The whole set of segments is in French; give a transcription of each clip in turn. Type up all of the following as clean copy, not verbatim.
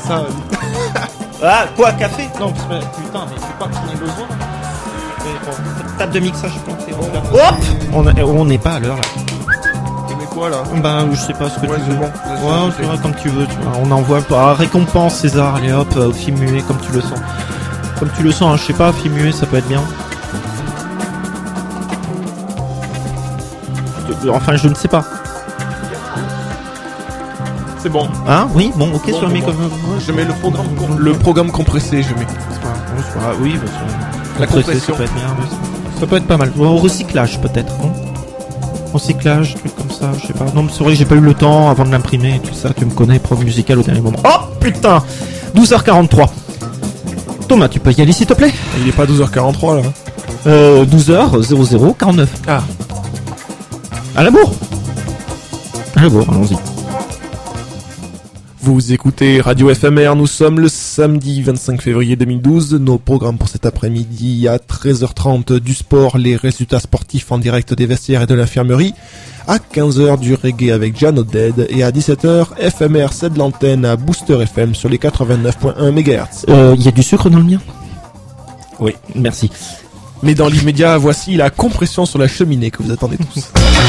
ça. Ah, quoi, café? Non, putain, mais c'est pas que j'en ai besoin. Table de mixage plantée. Hop! On n'est pas à l'heure, là. Mais quoi, là? Bah, je sais pas ce que tu veux. Bon. Ouais, tu vois, comme tu veux, tu vois. On envoie pas. Récompense, César, allez hop, film muet, comme tu le sens. Comme tu le sens, hein, je sais pas, film muet, ça peut être bien. Enfin, je ne sais pas. C'est bon. Hein? Oui, bon, ok, sur le micro. Je mets le programme compressé, je mets. Oui, la compression. Ça peut être bien. Ça peut être pas mal. Au recyclage, peut-être, non? Recyclage, truc comme ça, je sais pas. Non, mais c'est vrai que j'ai pas eu le temps avant de l'imprimer et tout ça. Tu me connais, prof musical au dernier moment. Oh, putain! 12h43. Thomas, tu peux y aller, s'il te plaît? Il est pas 12h43, là. 12h0049. Ah. À la bourre. Allons-y. Vous écoutez Radio FMR, nous sommes le samedi 25 février 2012. Nos programmes pour cet après-midi à 13h30 du sport, les résultats sportifs en direct des vestiaires et de l'infirmerie. À 15h du reggae avec Jano Dead et à 17h FMR cède l'antenne à Booster FM sur les 89.1 MHz. Il y a du sucre dans le mien? Oui. Merci. Mais dans l'immédiat, voici la compression sur la cheminée que vous attendez tous.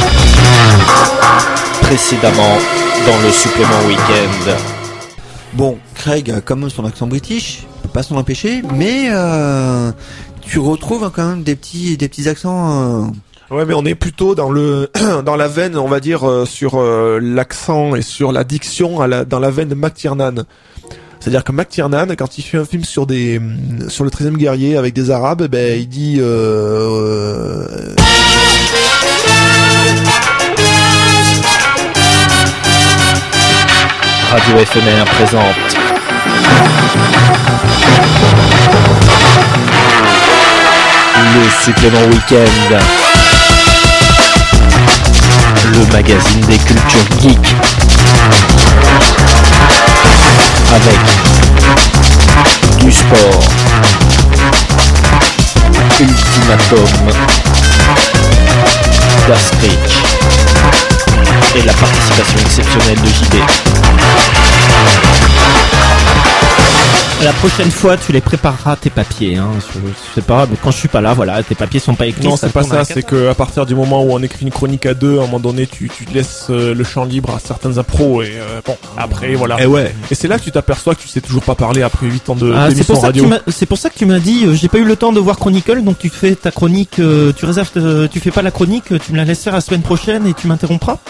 Précédemment, dans le supplément week-end. Bon, Craig a quand même son accent british, on peut pas s'en empêcher, mais tu retrouves quand même des petits accents. Ouais, mais on est plutôt dans la veine, on va dire, sur l'accent et sur la diction dans la veine de McTiernan. C'est-à-dire que McTiernan, quand il fait un film sur le 13e guerrier avec des Arabes, ben il dit Radio FMR présente le supplément week-end, le magazine des cultures geeks, avec du sport, Ultimatum, Dastrich et la participation exceptionnelle de JB. La prochaine fois, tu les prépareras tes papiers, hein. Je sais pas, mais quand je suis pas là, voilà, tes papiers sont pas écrits. Non, c'est pas ça, c'est que à partir du moment où on écrit une chronique à deux, à un moment donné, tu laisses le champ libre à certains impros et bon, après voilà. Et ouais. Et c'est là que tu t'aperçois que tu sais toujours pas parler après 8 ans d'émission radio. C'est pour ça que tu m'as dit, j'ai pas eu le temps de voir Chronicle, donc tu fais ta chronique, tu fais pas la chronique, tu me la laisses faire la semaine prochaine et tu m'interrompras.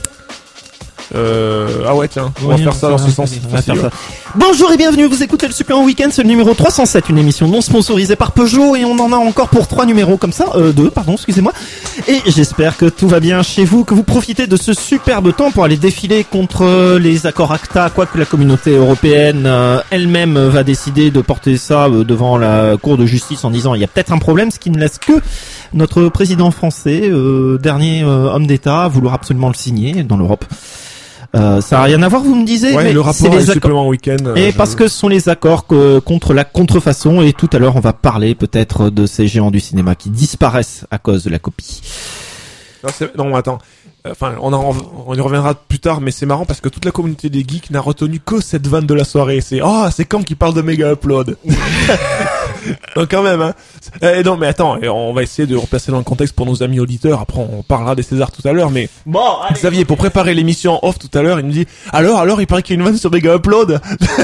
Ah ouais, tiens, on va faire ça dans ce sens. Bonjour et bienvenue, vous écoutez le Supplément Week-end, c'est le numéro 307, une émission non sponsorisée par Peugeot, et on en a encore pour 3 numéros comme ça, 2, pardon, excusez-moi. Et j'espère que tout va bien chez vous, que vous profitez de ce superbe temps pour aller défiler contre les accords ACTA, quoique la communauté européenne elle-même va décider de porter ça devant la Cour de justice en disant il y a peut-être un problème, ce qui ne laisse que notre président français, dernier homme d'État, vouloir absolument le signer dans l'Europe. Ça a rien à voir, vous me disiez? Ouais, mais le rapport est supplément week-end. Et parce que ce sont les accords contre la contrefaçon, et tout à l'heure on va parler peut-être de ces géants du cinéma qui disparaissent à cause de la copie. Non, attends. Enfin, on y reviendra plus tard, mais c'est marrant parce que toute la communauté des geeks n'a retenu que cette vanne de la soirée. C'est quand qui parle de méga upload. Donc quand même, hein. Non, mais attends, on va essayer de replacer dans le contexte pour nos amis auditeurs. Après, on parlera des Césars tout à l'heure, mais bon, allez. Xavier, pour préparer l'émission off tout à l'heure, il me dit alors, il paraît qu'il y a une vanne sur méga upload.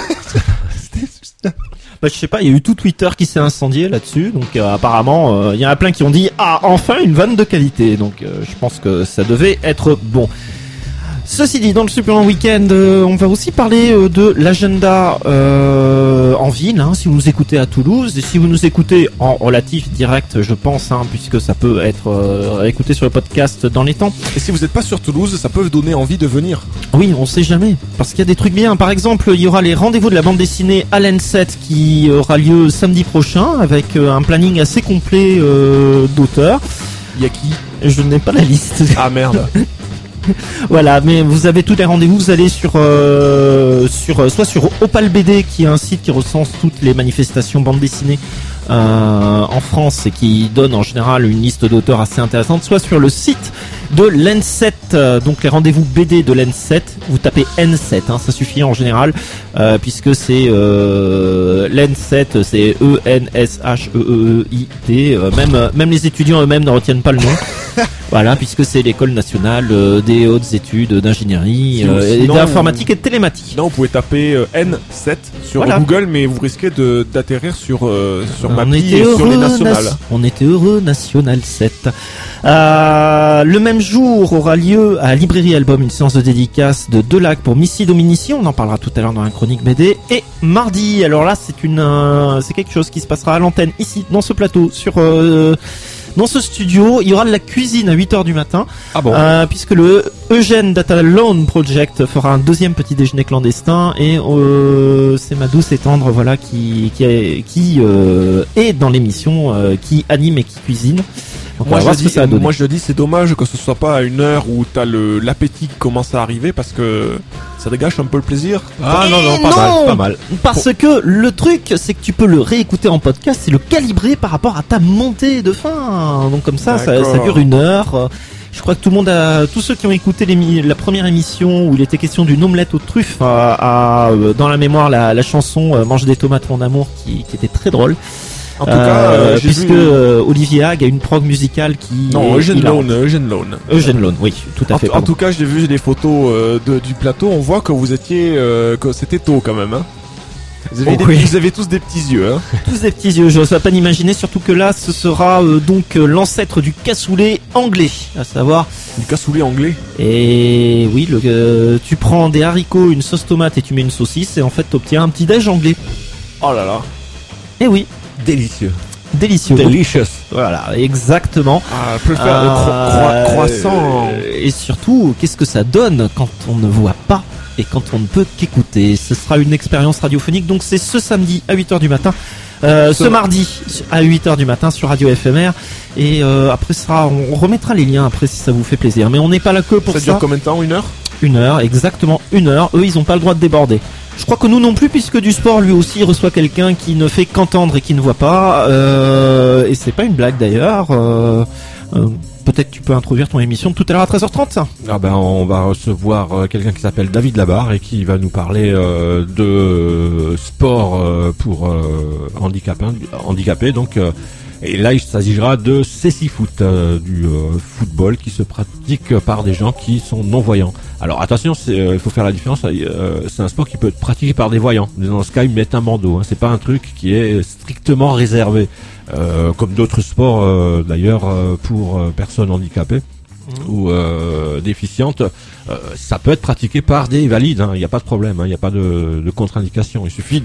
Bah, je sais pas, il y a eu tout Twitter qui s'est incendié là-dessus, donc apparemment, il y en a plein qui ont dit enfin une vanne de qualité, donc je pense que ça devait être bon. Ceci dit, dans le supplément week-end, on va aussi parler de l'agenda en ville, hein, si vous nous écoutez à Toulouse, et si vous nous écoutez en relatif direct, je pense, hein, puisque ça peut être écouté sur le podcast dans les temps. Et si vous n'êtes pas sur Toulouse, ça peut vous donner envie de venir. Oui, on sait jamais, parce qu'il y a des trucs bien. Par exemple, il y aura les rendez-vous de la bande dessinée à l'N7 qui aura lieu samedi prochain, avec un planning assez complet d'auteurs. Il y a qui? Je n'ai pas la liste. Ah merde. Voilà, mais vous avez tous les rendez-vous, vous allez soit sur Opal BD, qui est un site qui recense toutes les manifestations bande dessinée en France et qui donne en général une liste d'auteurs assez intéressante, soit sur le site de l'N7, donc les rendez-vous BD de l'N7, vous tapez N7, ça suffit en général, puisque c'est l'N7, c'est ENSHEEIT, même les étudiants eux-mêmes ne retiennent pas le nom. Voilà, puisque c'est l'école nationale des hautes études d'ingénierie, et d'informatique et de télématique. Sinon, vous pouvez taper N7 sur Google, mais vous risquez d'atterrir sur Mappy et sur les nationales. On était heureux, National 7. Le même jour aura lieu à Librairie Album une séance de dédicace de Delac pour Missy Dominici. On en parlera tout à l'heure dans la chronique BD. Et mardi, alors là, c'est quelque chose qui se passera à l'antenne ici, dans ce plateau, dans ce studio. Il y aura de la cuisine à 8h du matin. Ah bon? Puisque le Eugène Data Loan Project fera un deuxième petit déjeuner clandestin et c'est ma douce et tendre, voilà, qui est dans l'émission, qui anime et qui cuisine. Donc moi je dis c'est dommage que ce soit pas à une heure où t'as l'appétit qui commence à arriver, parce que ça dégage un peu le plaisir. Pas mal. Parce que le truc, c'est que tu peux le réécouter en podcast et le calibrer par rapport à ta montée de faim. Donc comme ça dure 1 heure. Je crois que tous ceux qui ont écouté la première émission où il était question d'une omelette aux truffes, dans la mémoire la chanson Mange des tomates mon amour qui était très drôle. En tout cas, puisque Olivier Hague a une prog musicale qui... Non, Eugène Loan, oui, tout à fait. En tout cas, j'ai vu des photos du plateau, on voit que vous étiez... que c'était tôt quand même, hein. Vous avez tous des petits yeux, hein. Tous des petits yeux, je n'ose pas m'imaginer, surtout que là, ce sera donc l'ancêtre du cassoulet anglais, à savoir... Du cassoulet anglais? Et oui, tu prends des haricots, une sauce tomate et tu mets une saucisse, et en fait, t'obtiens un petit déj anglais. Oh là là. Et oui. Délicieux. Delicious. Voilà, exactement. Peut faire croissant. Et surtout, qu'est-ce que ça donne quand on ne voit pas et quand on ne peut qu'écouter. Ce sera une expérience radiophonique, donc c'est ce samedi à 8h du matin. Ce mardi à 8h du matin sur Radio FMR. Et après on remettra les liens après si ça vous fait plaisir. Mais on n'est pas là que pour ça. Ça dure combien de temps? 1 heure? 1 heure, exactement 1 heure. Eux, ils n'ont pas le droit de déborder. Je crois que nous non plus, puisque du sport, lui aussi, reçoit quelqu'un qui ne fait qu'entendre et qui ne voit pas. Et c'est pas une blague d'ailleurs. Peut-être tu peux introduire ton émission tout à l'heure à 13h30. On va recevoir quelqu'un qui s'appelle David Labarre et qui va nous parler de sport pour handicapés. Donc, et là, il s'agira de cécifoot, du football qui se pratique par des gens qui sont non-voyants. Alors attention, il faut faire la différence. C'est un sport qui peut être pratiqué par des voyants. Dans ce cas, ils mettent un bandeau. C'est pas un truc qui est strictement réservé, comme d'autres sports d'ailleurs pour personnes handicapées ou déficientes. Ça peut être pratiqué par des valides. Il n'y a pas de problème. Il n'y a pas de contre-indication. Il suffit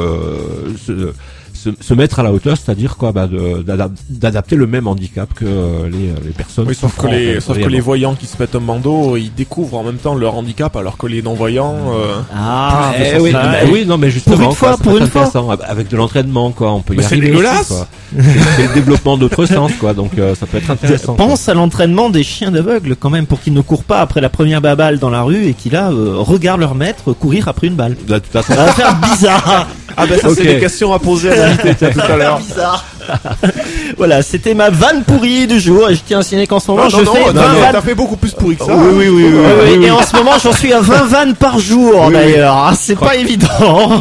de se mettre à la hauteur, c'est-à-dire d'adapter le même handicap que les personnes. Oui, sauf que les voyants qui se mettent un bandeau, ils découvrent en même temps leur handicap, alors que les non-voyants. Oui, non, mais justement, pour une fois, avec de l'entraînement, on peut y arriver. C'est dégueulasse. C'est le développement d'autres sens, donc ça peut être intéressant. Pense à l'entraînement des chiens d'aveugles quand même, pour qu'ils ne courent pas après la première balle dans la rue et qu'ils regardent leur maître courir après une balle. Là, tout à fait. Ça va faire bizarre. C'est des questions à poser à l'invité tout à l'heure. Bizarre. Voilà, c'était ma vanne pourrie du jour et je tiens à signaler qu'en ce moment t'as fait beaucoup plus pourri que ça. Oui. Et en ce moment j'en suis à 20 vannes par jour d'ailleurs. C'est pas évident.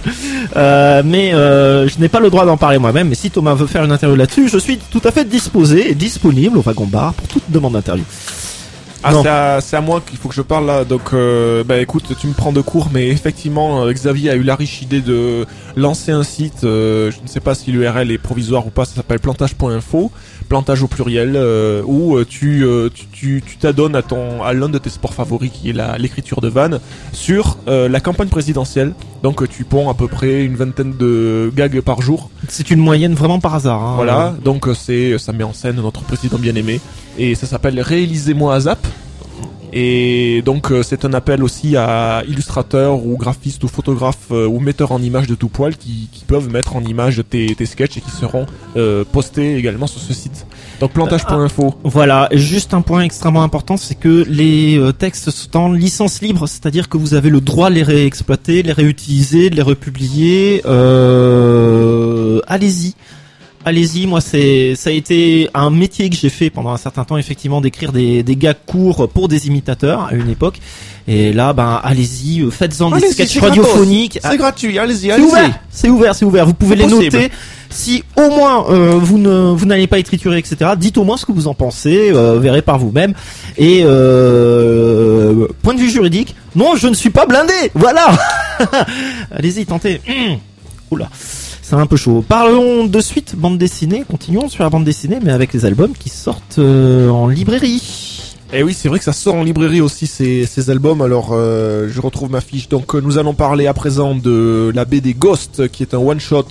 Mais je n'ai pas le droit d'en parler moi-même. Mais si Thomas veut faire une interview là-dessus, je suis tout à fait disposé et disponible au Wagon Bar pour toute demande d'interview. C'est à moi qu'il faut que je parle là. Donc écoute, tu me prends de court, mais effectivement Xavier a eu la riche idée de lancer un site, je ne sais pas si l'URL est provisoire ou pas, ça s'appelle plantage.info, plantage au pluriel, où tu t'adonnes à l'un de tes sports favoris qui est l'écriture de vannes sur la campagne présidentielle. Donc tu ponds à peu près une vingtaine de gags par jour. C'est une moyenne vraiment par hasard. Voilà, donc ça met en scène notre président bien-aimé. Et ça s'appelle Réalisez-moi à Zap. Et donc c'est un appel aussi à illustrateurs ou graphistes ou photographes ou metteurs en images de tout poil qui peuvent mettre en image tes sketchs et qui seront postés également sur ce site. Donc plantage.info. Voilà, juste un point extrêmement important, c'est que les textes sont en licence libre, c'est-à-dire que vous avez le droit de les réexploiter, les réutiliser, de les republier. Allez-y. allez-y. Moi, ça a été un métier que j'ai fait pendant un certain temps, effectivement, d'écrire des gags courts pour des imitateurs à une époque. Et là, allez-y, faites-en des sketchs radiophoniques. C'est gratuit, allez-y. C'est ouvert. Vous pouvez les noter. Si au moins vous n'allez pas être trituré, etc., dites au moins ce que vous en pensez, verrez par vous-même. Et point de vue juridique, non, je ne suis pas blindé. Voilà. Allez-y, tentez. Oula, c'est un peu chaud. Parlons de suite bande dessinée. Continuons sur la bande dessinée, mais avec les albums qui sortent en librairie. Et oui, c'est vrai que ça sort en librairie aussi ces albums. Alors je retrouve ma fiche. Donc nous allons parler à présent de la BD Ghost, qui est un one shot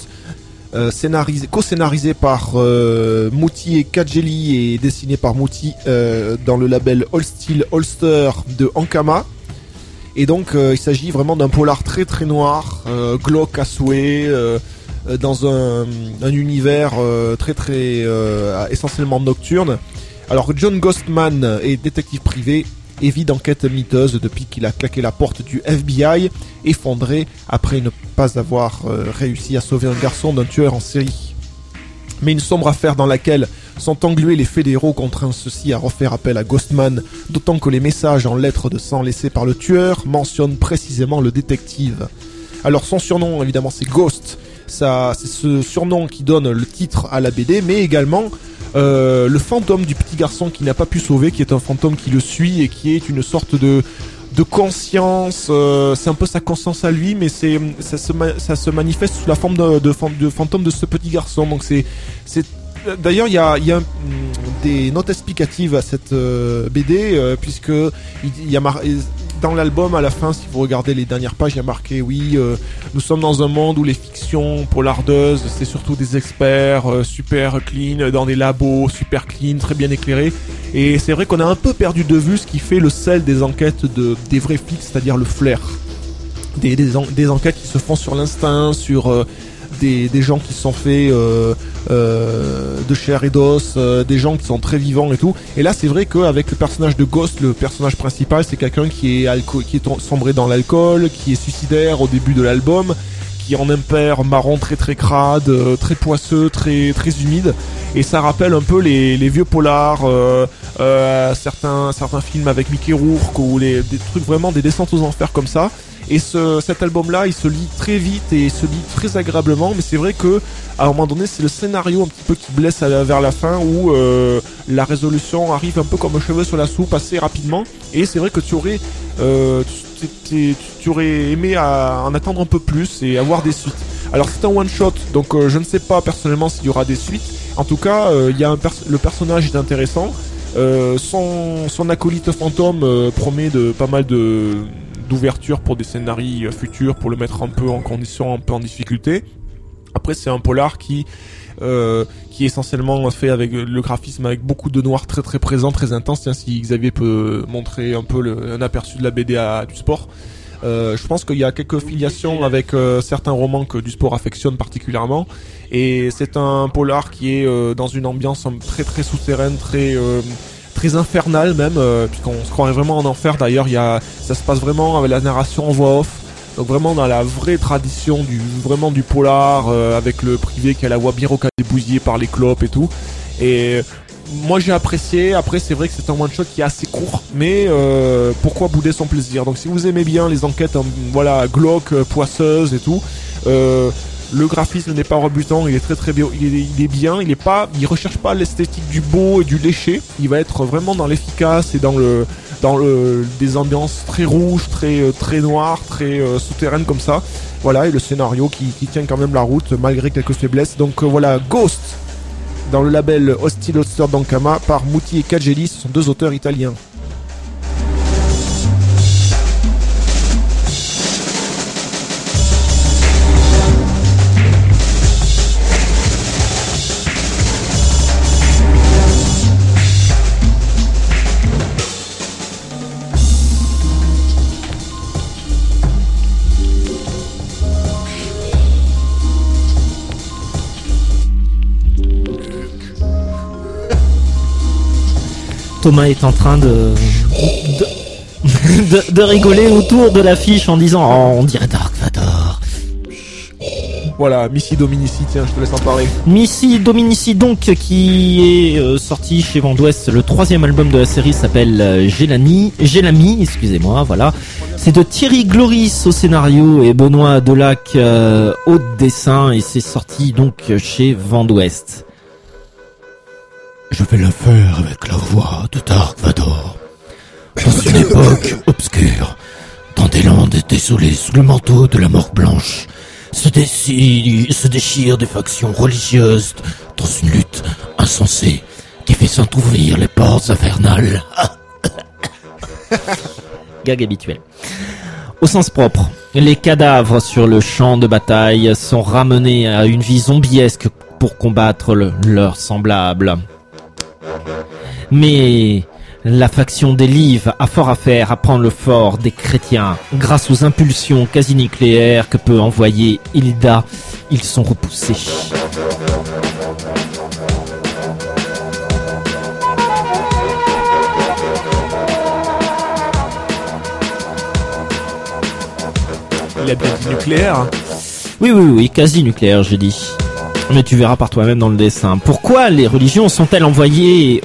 co-scénarisé par Mouti et Kadjeli et dessiné par Mouti dans le label All Steel Holster de Ankama. Et donc il s'agit vraiment d'un polar très très noir, glauque à souhait, dans un univers très très essentiellement nocturne. Alors John Ghostman est détective privé et vit d'enquête miteuse depuis qu'il a claqué la porte du FBI, effondré après ne pas avoir réussi à sauver un garçon d'un tueur en série. Mais une sombre affaire dans laquelle sont englués les fédéraux contraint ceux-ci à refaire appel à Ghostman, d'autant que les messages en lettres de sang laissés par le tueur mentionnent précisément le détective. Alors son surnom évidemment c'est Ghost, c'est ce surnom qui donne le titre à la BD, mais également le fantôme du petit garçon qui n'a pas pu sauver, qui est un fantôme qui le suit et qui est une sorte de conscience, c'est un peu sa conscience à lui, mais ça se manifeste sous la forme de fantôme de ce petit garçon. Donc c'est d'ailleurs il y a des notes explicatives à cette BD puisque il y a dans l'album, à la fin, si vous regardez les dernières pages, il y a marqué nous sommes dans un monde où les fictions polardeuses, c'est surtout des experts super clean, dans des labos super clean, très bien éclairés. Et c'est vrai qu'on a un peu perdu de vue ce qui fait le sel des enquêtes des vrais flics, c'est-à-dire le flair. Des enquêtes qui se font sur l'instinct, sur des gens qui sont faits de chair et d'os, des gens qui sont très vivants et tout. Et là c'est vrai qu'avec le personnage de Ghost, le personnage principal, c'est quelqu'un qui est sombré dans l'alcool, qui est suicidaire au début de l'album, qui est en impair marron très très crade, très poisseux, très très humide. Et ça rappelle un peu les vieux polars, certains films avec Mickey Rourke ou des trucs vraiment des descentes aux enfers comme ça. Et cet album-là, il se lit très vite et il se lit très agréablement, mais c'est vrai que à un moment donné, c'est le scénario un petit peu qui blesse vers la fin, où la résolution arrive un peu comme un cheveu sur la soupe assez rapidement. Et c'est vrai que tu aurais aimé en attendre un peu plus et avoir des suites. Alors c'est un one shot, donc je ne sais pas personnellement s'il y aura des suites. En tout cas, le personnage est intéressant. Son acolyte fantôme promet pas mal d'ouverture pour des scénarios futurs, pour le mettre un peu en condition, un peu en difficulté. Après c'est un polar qui est essentiellement fait avec le graphisme avec beaucoup de noir très très présent, très intense. Tiens, si Xavier peut montrer un peu un aperçu de la BD du sport. Je pense qu'il y a quelques filiations avec certains romans que du sport affectionne particulièrement, et c'est un polar qui est dans une ambiance très très souterraine, très infernale même, puisqu'on se croirait vraiment en enfer. D'ailleurs ça se passe vraiment avec la narration en voix off, donc vraiment dans la vraie tradition du polar, avec le privé qui a la voix bien rocadébouillée par les clopes et tout. Et moi j'ai apprécié. Après c'est vrai que c'est un one shot qui est assez court, mais pourquoi bouder son plaisir. Donc si vous aimez bien les enquêtes glauques, poisseuses et tout, le graphisme n'est pas rebutant, il est très très bien, il est bien, il recherche pas l'esthétique du beau et du léché, il va être vraiment dans l'efficace et dans des ambiances très rouges, très noires, très souterraines comme ça. Voilà, et le scénario qui tient quand même la route malgré quelques faiblesses. Donc voilà, Ghost dans le label Hostile Holster d'Ankama par Mouti et Kadjeli, ce sont deux auteurs italiens. Thomas est en train de rigoler autour de l'affiche en disant « Oh, on dirait Dark Vador. » Voilà, Missy Dominici, tiens, je te laisse en parler. Missy Dominici donc, qui est sorti chez Vent d'Ouest. Le 3e album de la série s'appelle Gélami, excusez-moi, voilà. C'est de Thierry Gloris au scénario et Benoît Delac au dessin, et c'est sorti donc chez Vent d'Ouest. Je vais le faire avec la voix de Dark Vador. Dans une époque obscure, dans des landes désolées sous le manteau de la mort blanche, se déchirent des factions religieuses dans une lutte insensée qui fait s'entrouvrir les portes infernales. Gag habituel. Au sens propre, les cadavres sur le champ de bataille sont ramenés à une vie zombiesque pour combattre leurs semblables. Mais la faction des Lives a fort à faire à prendre le fort des chrétiens. Grâce aux impulsions quasi nucléaires que peut envoyer Hilda, ils sont repoussés. Il a bien dit nucléaire. Oui, quasi nucléaire, je dis. Mais tu verras par toi-même dans le dessin. Pourquoi les religions ont-elles envoyé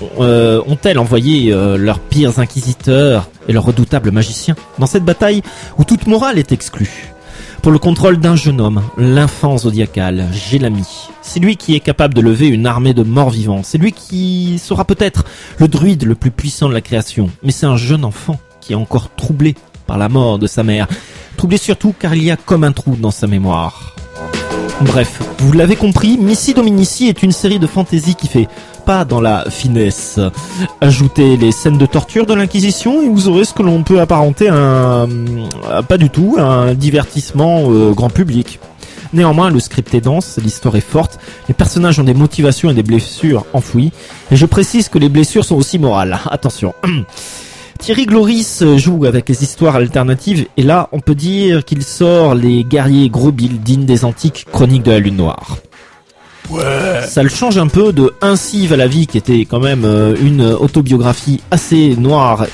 leurs pires inquisiteurs et leurs redoutables magiciens dans cette bataille où toute morale est exclue? Pour le contrôle d'un jeune homme, l'infant zodiacal, Gélami. C'est lui qui est capable de lever une armée de morts vivants. C'est lui qui sera peut-être le druide le plus puissant de la création. Mais c'est un jeune enfant qui est encore troublé par la mort de sa mère. Troublé surtout car il y a comme un trou dans sa mémoire. Bref, vous l'avez compris, Missy Dominici est une série de fantasy qui fait pas dans la finesse. Ajoutez les scènes de torture de l'Inquisition et vous aurez ce que l'on peut apparenter à pas du tout, un divertissement grand public. Néanmoins, le script est dense, l'histoire est forte, les personnages ont des motivations et des blessures enfouies. Et je précise que les blessures sont aussi morales. Attention. Thierry Gloris joue avec les histoires alternatives et là on peut dire qu'il sort les guerriers gros billes dignes des antiques chroniques de la Lune Noire. Ouais. Ça le change un peu de Ainsi va la vie qui était quand même une autobiographie assez noire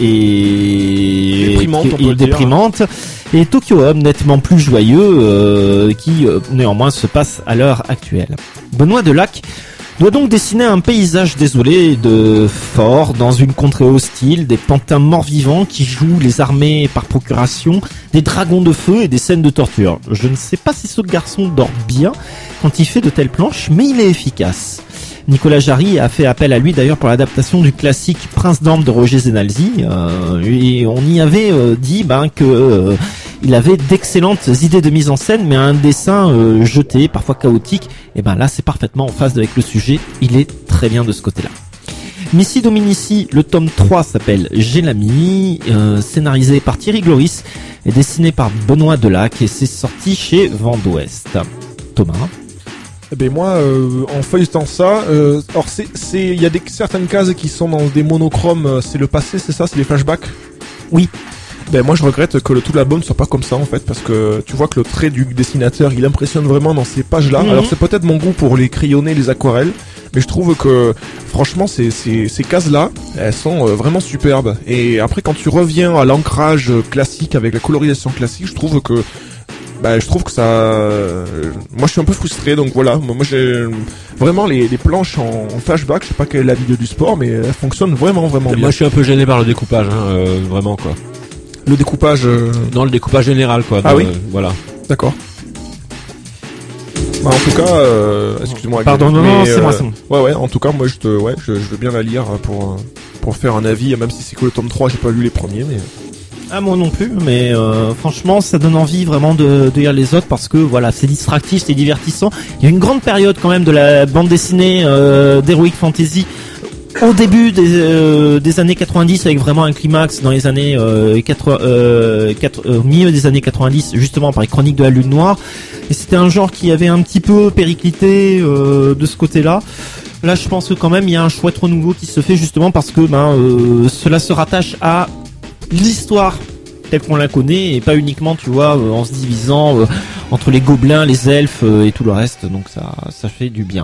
et déprimante. Et Tokyo Homme nettement plus joyeux qui néanmoins se passe à l'heure actuelle. Benoît Delac doit donc dessiner un paysage désolé de fort dans une contrée hostile, des pantins morts-vivants qui jouent les armées par procuration, des dragons de feu et des scènes de torture. Je ne sais pas si ce garçon dort bien quand il fait de telles planches, mais il est efficace. Nicolas Jarry a fait appel à lui d'ailleurs pour l'adaptation du classique Prince d'Ambre de Roger Zenalzi, et on y avait dit que il avait d'excellentes idées de mise en scène, mais un dessin jeté, parfois chaotique, et ben là c'est parfaitement en phase avec le sujet, il est très bien de ce côté-là. Missy Dominici, le tome 3 s'appelle Gélami, scénarisé par Thierry Gloris et dessiné par Benoît Delac, et c'est sorti chez Vent d'Ouest. Thomas? Eh ben moi, en feuilletant ça, alors il y a certaines cases qui sont dans des monochromes, c'est le passé, c'est ça, c'est les flashbacks. Oui. Ben moi je regrette que tout l'album soit pas comme ça en fait, parce que tu vois que le trait du dessinateur il impressionne vraiment dans ces pages-là. Alors c'est peut-être mon goût pour les crayonner, les aquarelles, mais je trouve que franchement ces cases-là, elles sont vraiment superbes. Et après quand tu reviens à l'ancrage classique avec la colorisation classique, je trouve que ça, moi je suis un peu frustré, donc voilà, moi j'ai vraiment les planches en flashback, je sais pas quel est l'avis du sport, mais elles fonctionnent vraiment bien. Moi je suis un peu gêné par le découpage, vraiment quoi. Le découpage Non, le découpage général quoi. Ah oui. Voilà. D'accord. Bah, en tout cas, excuse-moi. Pardon, non, c'est moi. Ouais, en tout cas, moi je veux bien la lire pour faire un avis, même si c'est que le tome 3, j'ai pas lu les premiers, mais... Ah, moi non plus, mais franchement ça donne envie vraiment de lire les autres, parce que voilà, c'est distractif, c'est divertissant. Il y a une grande période quand même de la bande dessinée d'Heroic Fantasy au début des années 90, avec vraiment un climax dans les années au milieu des années 90, justement par les chroniques de la Lune Noire, et c'était un genre qui avait un petit peu périclité de ce côté-là. Là je pense que quand même il y a un chouette renouveau qui se fait, justement parce que cela se rattache à l'histoire telle qu'on la connaît, et pas uniquement, tu vois, en se divisant entre les gobelins, les elfes et tout le reste. Donc ça fait du bien.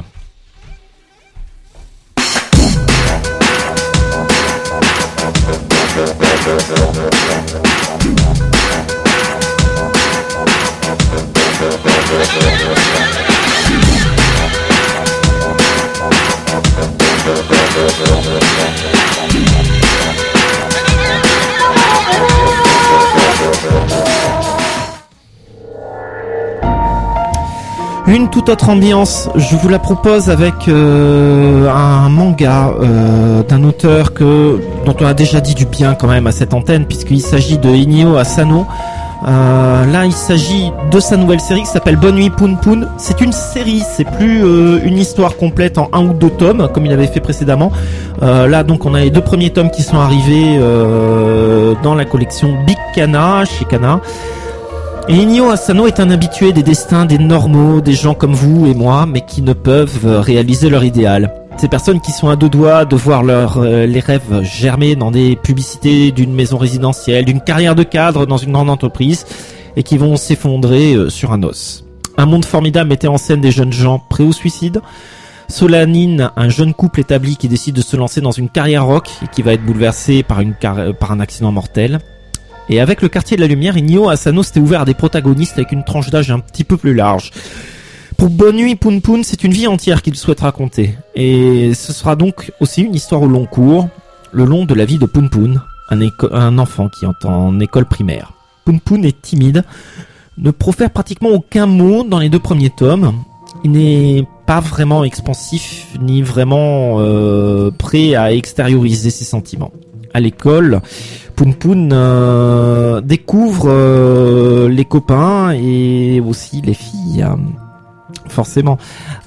Une toute autre ambiance, je vous la propose avec un manga d'un auteur dont on a déjà dit du bien quand même à cette antenne, puisqu'il s'agit de Inio Asano. Là, il s'agit de sa nouvelle série qui s'appelle Bonne Nuit Poun Poun. C'est une série, c'est plus une histoire complète en 1 ou 2 tomes comme il avait fait précédemment. Là, donc, on a les 2 premiers tomes qui sont arrivés dans la collection Big Kana chez Kana. Et Inio Asano est un habitué des destins des normaux, des gens comme vous et moi, mais qui ne peuvent réaliser leur idéal. Ces personnes qui sont à 2 doigts de voir les rêves germer dans des publicités d'une maison résidentielle, d'une carrière de cadre dans une grande entreprise, et qui vont s'effondrer sur un os. Un monde formidable mettait en scène des jeunes gens prêts au suicide. Solanine, un jeune couple établi qui décide de se lancer dans une carrière rock et qui va être bouleversé par un accident mortel. Et avec le quartier de la lumière, Inio Asano s'était ouvert à des protagonistes avec une tranche d'âge un petit peu plus large. Pour Bonne Nuit Poun Poun, c'est une vie entière qu'il souhaite raconter. Et ce sera donc aussi une histoire au long cours, le long de la vie de Poun Poun, un enfant qui est en école primaire. Poun Poun est timide, ne profère pratiquement aucun mot dans les 2 premiers tomes. Il n'est pas vraiment expansif, ni vraiment prêt à extérioriser ses sentiments. À l'école, Poun Poun découvre les copains et aussi les filles. Forcément.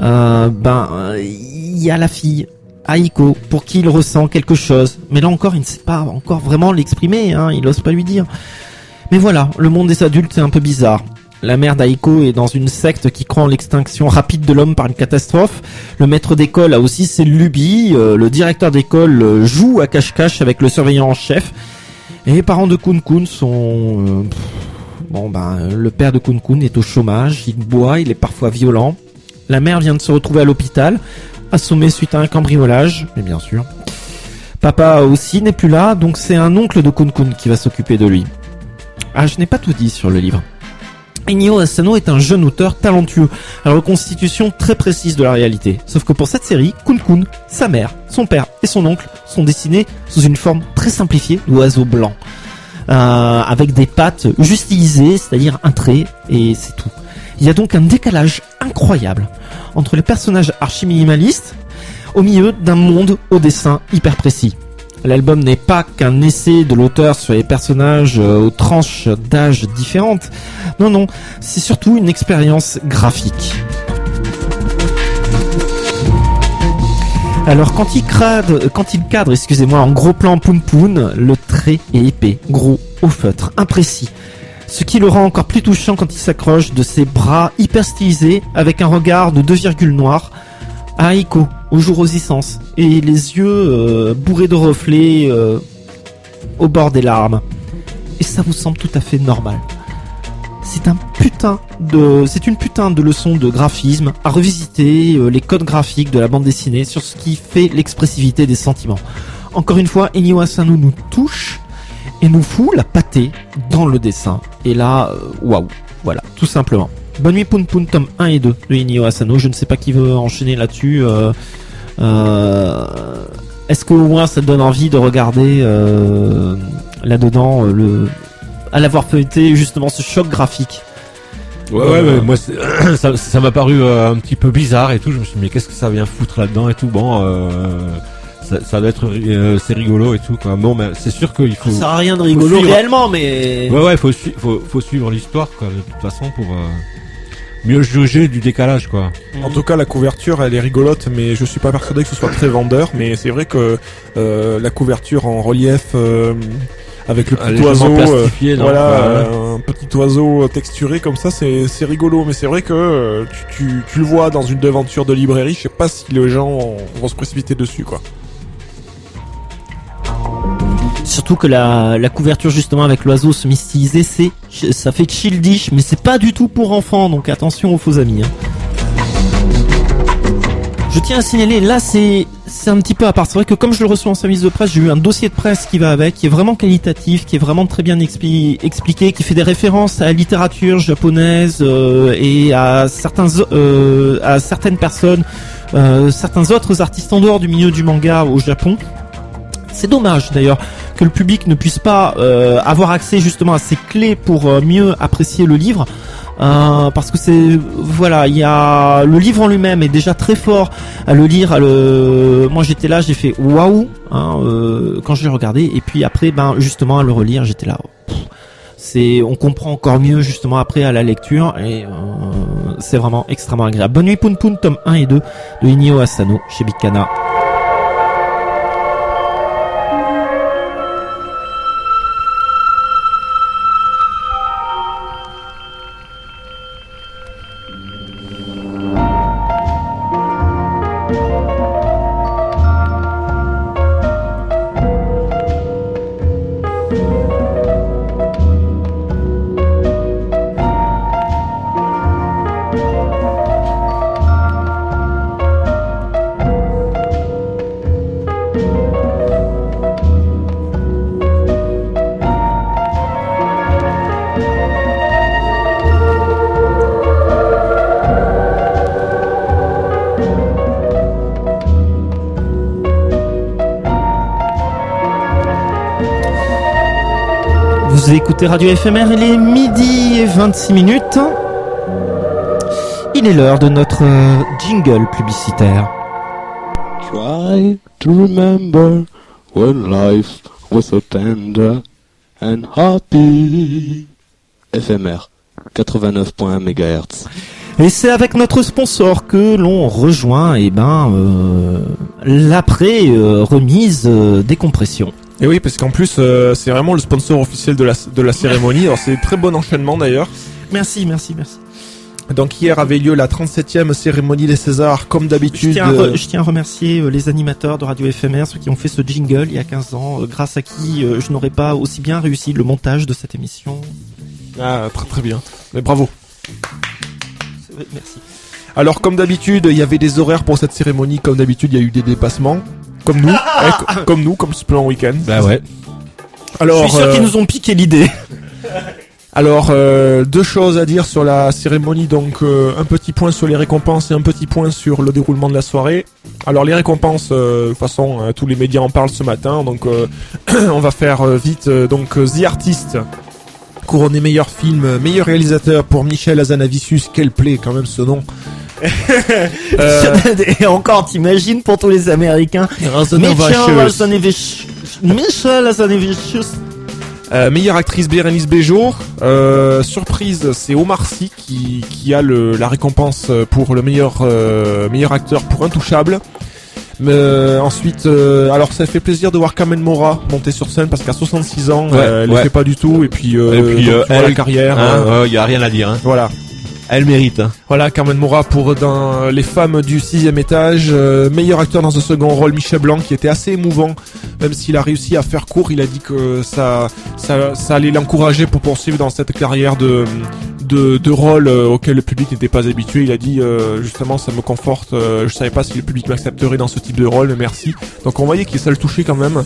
Il y a la fille, Aiko, pour qui il ressent quelque chose. Mais là encore, il ne sait pas encore vraiment l'exprimer, il n'ose pas lui dire. Mais voilà, le monde des adultes est un peu bizarre. La mère d'Aiko est dans une secte qui croit en l'extinction rapide de l'homme par une catastrophe. Le maître d'école a aussi ses lubies. Le directeur d'école joue à cache-cache avec le surveillant en chef. Et les parents de Kun Kun sont... le père de Kun Kun est au chômage. Il boit, il est parfois violent. La mère vient de se retrouver à l'hôpital, assommée suite à un cambriolage. Mais bien sûr. Papa aussi n'est plus là, donc c'est un oncle de Kun Kun qui va s'occuper de lui. Ah, je n'ai pas tout dit sur le livre. Inio Asano est un jeune auteur talentueux, à la reconstitution très précise de la réalité. Sauf que pour cette série, Kun Kun, sa mère, son père et son oncle sont dessinés sous une forme très simplifiée d'oiseau blanc. Avec des pattes juste stylisées, c'est-à-dire un trait, et c'est tout. Il y a donc un décalage incroyable entre les personnages archi-minimalistes au milieu d'un monde au dessin hyper précis. L'album n'est pas qu'un essai de l'auteur sur les personnages aux tranches d'âge différentes. Non, c'est surtout une expérience graphique. Alors quand il cadre, en gros plan Poun Poun, le trait est épais, gros, au feutre, imprécis. Ce qui le rend encore plus touchant quand il s'accroche de ses bras hyper stylisés avec un regard de 2 virgules noires à Aiko, aux joues rosissantes et les yeux bourrés de reflets au bord des larmes. Et ça vous semble tout à fait normal. C'est une putain de leçon de graphisme à revisiter les codes graphiques de la bande dessinée sur ce qui fait l'expressivité des sentiments. Encore une fois, Inio Asano nous touche et nous fout la pâtée dans le dessin. Et là, waouh, voilà, tout simplement. Bonne Nuit Poun Poun, tome 1 et 2 de Inio Asano. Je ne sais pas qui veut enchaîner là-dessus. Est-ce qu'au moins ça te donne envie de regarder là-dedans à l'avoir feuilleté justement ce choc graphique? Ouais, mais moi ça m'a paru un petit peu bizarre et tout. Je me suis dit mais qu'est-ce que ça vient foutre là-dedans et tout. Ça doit être c'est rigolo et tout quoi. Bon, mais c'est sûr qu'il faut. Ça sert à rien de rigolo réellement, mais. Ouais, faut suivre l'histoire quoi. De toute façon pour mieux juger du décalage quoi. En tout cas, la couverture elle est rigolote, mais je suis pas persuadé que ce soit très vendeur. Mais c'est vrai que la couverture en relief avec le petit oiseau, un petit oiseau texturé comme ça, c'est rigolo. Mais c'est vrai que tu le vois dans une devanture de librairie, je sais pas si les gens vont se précipiter dessus quoi. Surtout que la couverture justement avec l'oiseau semi-stylisé, ça fait childish, mais c'est pas du tout pour enfants, donc attention aux faux amis. Je tiens à signaler, là c'est un petit peu à part. C'est vrai que comme je le reçois en service de presse, j'ai eu un dossier de presse qui va avec, qui est vraiment qualitatif, qui est vraiment très bien expliqué, qui fait des références à la littérature japonaise et à certaines personnes, certains autres artistes en dehors du milieu du manga au Japon. C'est dommage d'ailleurs que le public ne puisse pas avoir accès justement à ces clés pour mieux apprécier le livre. parce que voilà, il y a le livre en lui-même est déjà très fort à le lire. Moi j'étais là, j'ai fait waouh quand je l'ai regardé, et puis après justement à le relire, j'étais là. On comprend encore mieux justement après à la lecture, et c'est vraiment extrêmement agréable. Bonne nuit Poun Poun, tome 1 et 2 de Inio Asano chez Big Kana. Vous écoutez Radio FMR, il est midi et 26 minutes. Il est l'heure de notre jingle publicitaire. Try to remember when life was so tender and happy. FMR 89.1 MHz. Et c'est avec notre sponsor que l'on rejoint l'après remise des compressions. Et oui, parce qu'en plus, c'est vraiment le sponsor officiel de la cérémonie. Alors c'est très bon enchaînement d'ailleurs. Merci. Donc hier avait lieu la 37e cérémonie des Césars, comme d'habitude. Je tiens à remercier les animateurs de Radio FMR, ceux qui ont fait ce jingle il y a 15 ans, grâce à qui je n'aurais pas aussi bien réussi le montage de cette émission. Ah, très très bien. Mais bravo. Merci. Alors comme d'habitude, il y avait des horaires pour cette cérémonie. Comme d'habitude, il y a eu des dépassements. Comme nous, comme ce plan week-end. Bah ouais. Alors, je suis sûr qu'ils nous ont piqué l'idée. Alors, deux choses à dire sur la cérémonie. Donc, un petit point sur les récompenses et un petit point sur le déroulement de la soirée. Alors, les récompenses, de toute façon, tous les médias en parlent ce matin. Donc, on va faire vite. Donc, The Artist, couronné meilleur film, meilleur réalisateur pour Michel Hazanavicius. Quel plaît quand même ce nom. Et encore, t'imagines pour tous les Américains. Michel Hazanavicius. Meilleure actrice Bérénice Bejo. Surprise, c'est Omar Sy qui a la récompense pour le meilleur acteur pour Intouchable. Ensuite, alors ça fait plaisir de voir Carmen Maura monter sur scène parce qu'à 66 ans, elle ne fait pas du tout. Et puis la carrière, y a rien à dire. Hein. Voilà. Elle mérite. Hein. Voilà, Carmen Maura pour dans Les Femmes du 6e étage. Meilleur acteur dans un second rôle, Michel Blanc, qui était assez émouvant. Même s'il a réussi à faire court, il a dit que ça allait l'encourager pour poursuivre dans cette carrière de rôle auquel le public n'était pas habitué. Il a dit justement, ça me conforte. Je savais pas si le public m'accepterait dans ce type de rôle, mais merci. Donc on voyait qu'il ça le touchait quand même.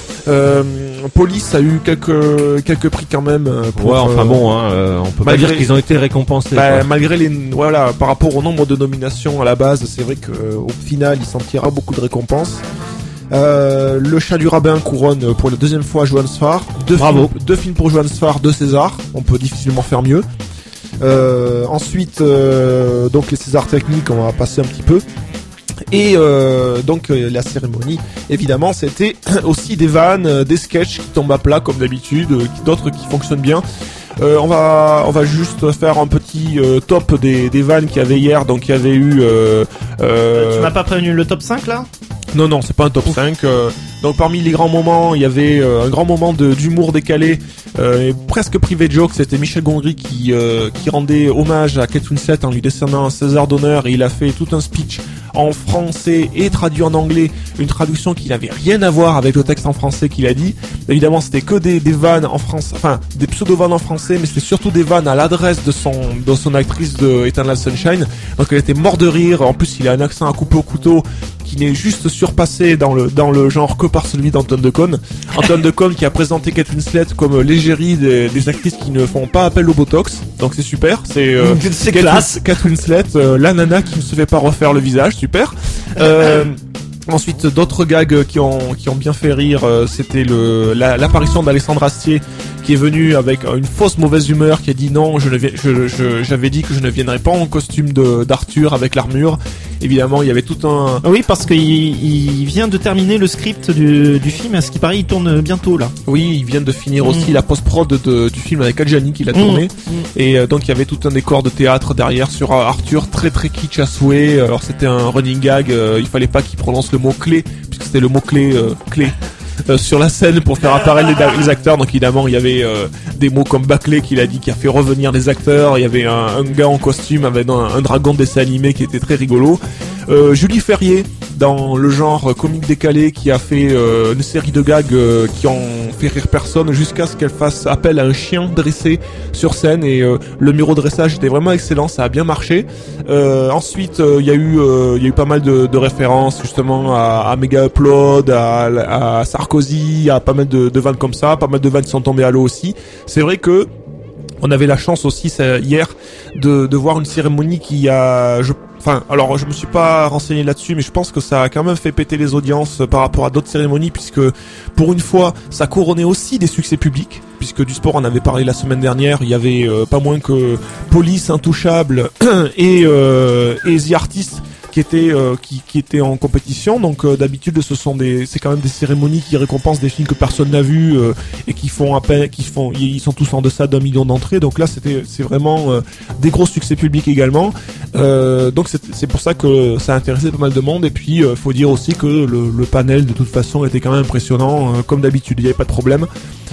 Police a eu quelques prix quand même. On peut pas dire qu'ils ont été récompensés. Malgré par rapport au nombre de nominations à la base, c'est vrai que au final, il s'en tirera beaucoup de récompenses. Le Chat du Rabbin couronne pour la deuxième fois Johannes Farr. Deux films pour Johannes Farr, 2 Césars. On peut difficilement faire mieux. Ensuite, donc les Césars techniques, on va passer un petit peu. Et donc la cérémonie, évidemment, c'était aussi des vannes, des sketchs qui tombent à plat comme d'habitude, d'autres qui fonctionnent bien. On va juste faire un petit top des vannes qu'il y avait hier. Donc il y avait eu tu m'as pas prévenu le top 5 là? Non, c'est pas un top 5. Donc parmi les grands moments, il y avait un grand moment d'humour décalé, presque privé de joke. C'était Michel Gondry qui rendait hommage à Kate Winslet en lui décernant un César d'honneur, et il a fait tout un speech en français et traduit en anglais, une traduction qui n'avait rien à voir avec le texte en français qu'il a dit. Évidemment, c'était que des vannes en français, enfin des pseudo-vannes en français, mais c'était surtout des vannes à l'adresse de son actrice de Eternal Sunshine. Donc elle était morte de rire. En plus, il a un accent à couper au couteau qui n'est juste surpassé dans le genre que par celui d'Antoine Decaune. Antoine Decaune qui a présenté Kate Winslet comme l'égérie des actrices qui ne font pas appel au Botox. Donc c'est super. C'est classe. Kate Winslet, la nana qui ne se fait pas refaire le visage. Super. Ensuite, d'autres gags qui ont bien fait rire, c'était l'apparition d'Alexandre Astier, qui est venu avec une fausse mauvaise humeur, qui a dit non, j'avais dit que je ne viendrais pas en costume d'Arthur avec l'armure. Évidemment, il y avait tout un... Oui, parce qu'il vient de terminer le script du film, à ce qui paraît, il tourne bientôt, là. Oui, il vient de finir aussi la post-prod du film avec Adjani qu'il a tourné. Et donc, il y avait tout un décor de théâtre derrière sur Arthur, très très kitsch à souhait. Alors, c'était un running gag, il fallait pas qu'il prononce le mot clé, puisque c'était le mot clé, clé. Sur la scène pour faire apparaître les acteurs. Donc évidemment il y avait des mots comme bâclé qu'il a dit, qui a fait revenir les acteurs. Il y avait un gars en costume avec un dragon de dessin animé qui était très rigolo. Julie Ferrier, dans le genre comique décalé, qui a fait une série de gags qui ont fait rire personne jusqu'à ce qu'elle fasse appel à un chien dressé sur scène, et le micro dressage était vraiment excellent, ça a bien marché. Ensuite il y a eu pas mal de références justement à Mega Upload, à Sarkozy, à pas mal de vannes comme ça, pas mal de vannes qui sont tombées à l'eau aussi. C'est vrai que on avait la chance aussi hier de voir une cérémonie qui a... alors je me suis pas renseigné là-dessus, mais je pense que ça a quand même fait péter les audiences par rapport à d'autres cérémonies, puisque pour une fois ça couronnait aussi des succès publics, puisque du sport on avait parlé la semaine dernière. Il y avait pas moins que Police, Intouchable et The Artist qui étaient en compétition. Donc d'habitude c'est quand même des cérémonies qui récompensent des films que personne n'a vus et ils sont tous en deçà d'1 million d'entrées. Donc là c'est vraiment des gros succès publics également. Donc c'est pour ça que ça a intéressé pas mal de monde. Et puis faut dire aussi que le panel de toute façon était quand même impressionnant, comme d'habitude, il n'y avait pas de problème.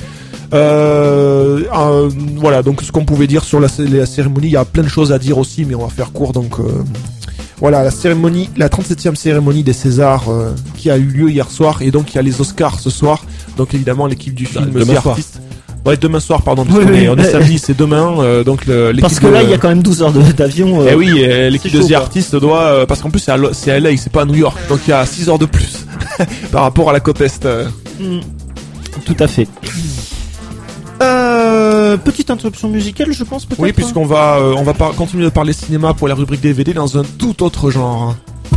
Voilà, donc ce qu'on pouvait dire sur la cérémonie, il y a plein de choses à dire aussi, mais on va faire court. Donc voilà, la 37e cérémonie des Césars qui a eu lieu hier soir, et donc il y a les Oscars ce soir. Donc évidemment l'équipe du film The Artist. Ouais, demain soir, pardon. On est samedi, c'est demain. Donc l'équipe. Parce que là, il y a quand même 12 heures d'avion. Eh oui, l'équipe de The Artist doit, parce qu'en plus c'est à LA, c'est pas à New York. Donc il y a 6 heures de plus par rapport à la côte est. Tout à fait. Petite interruption musicale, je pense, peut-être. Oui, puisqu'on va continuer de parler cinéma pour la rubrique DVD dans un tout autre genre.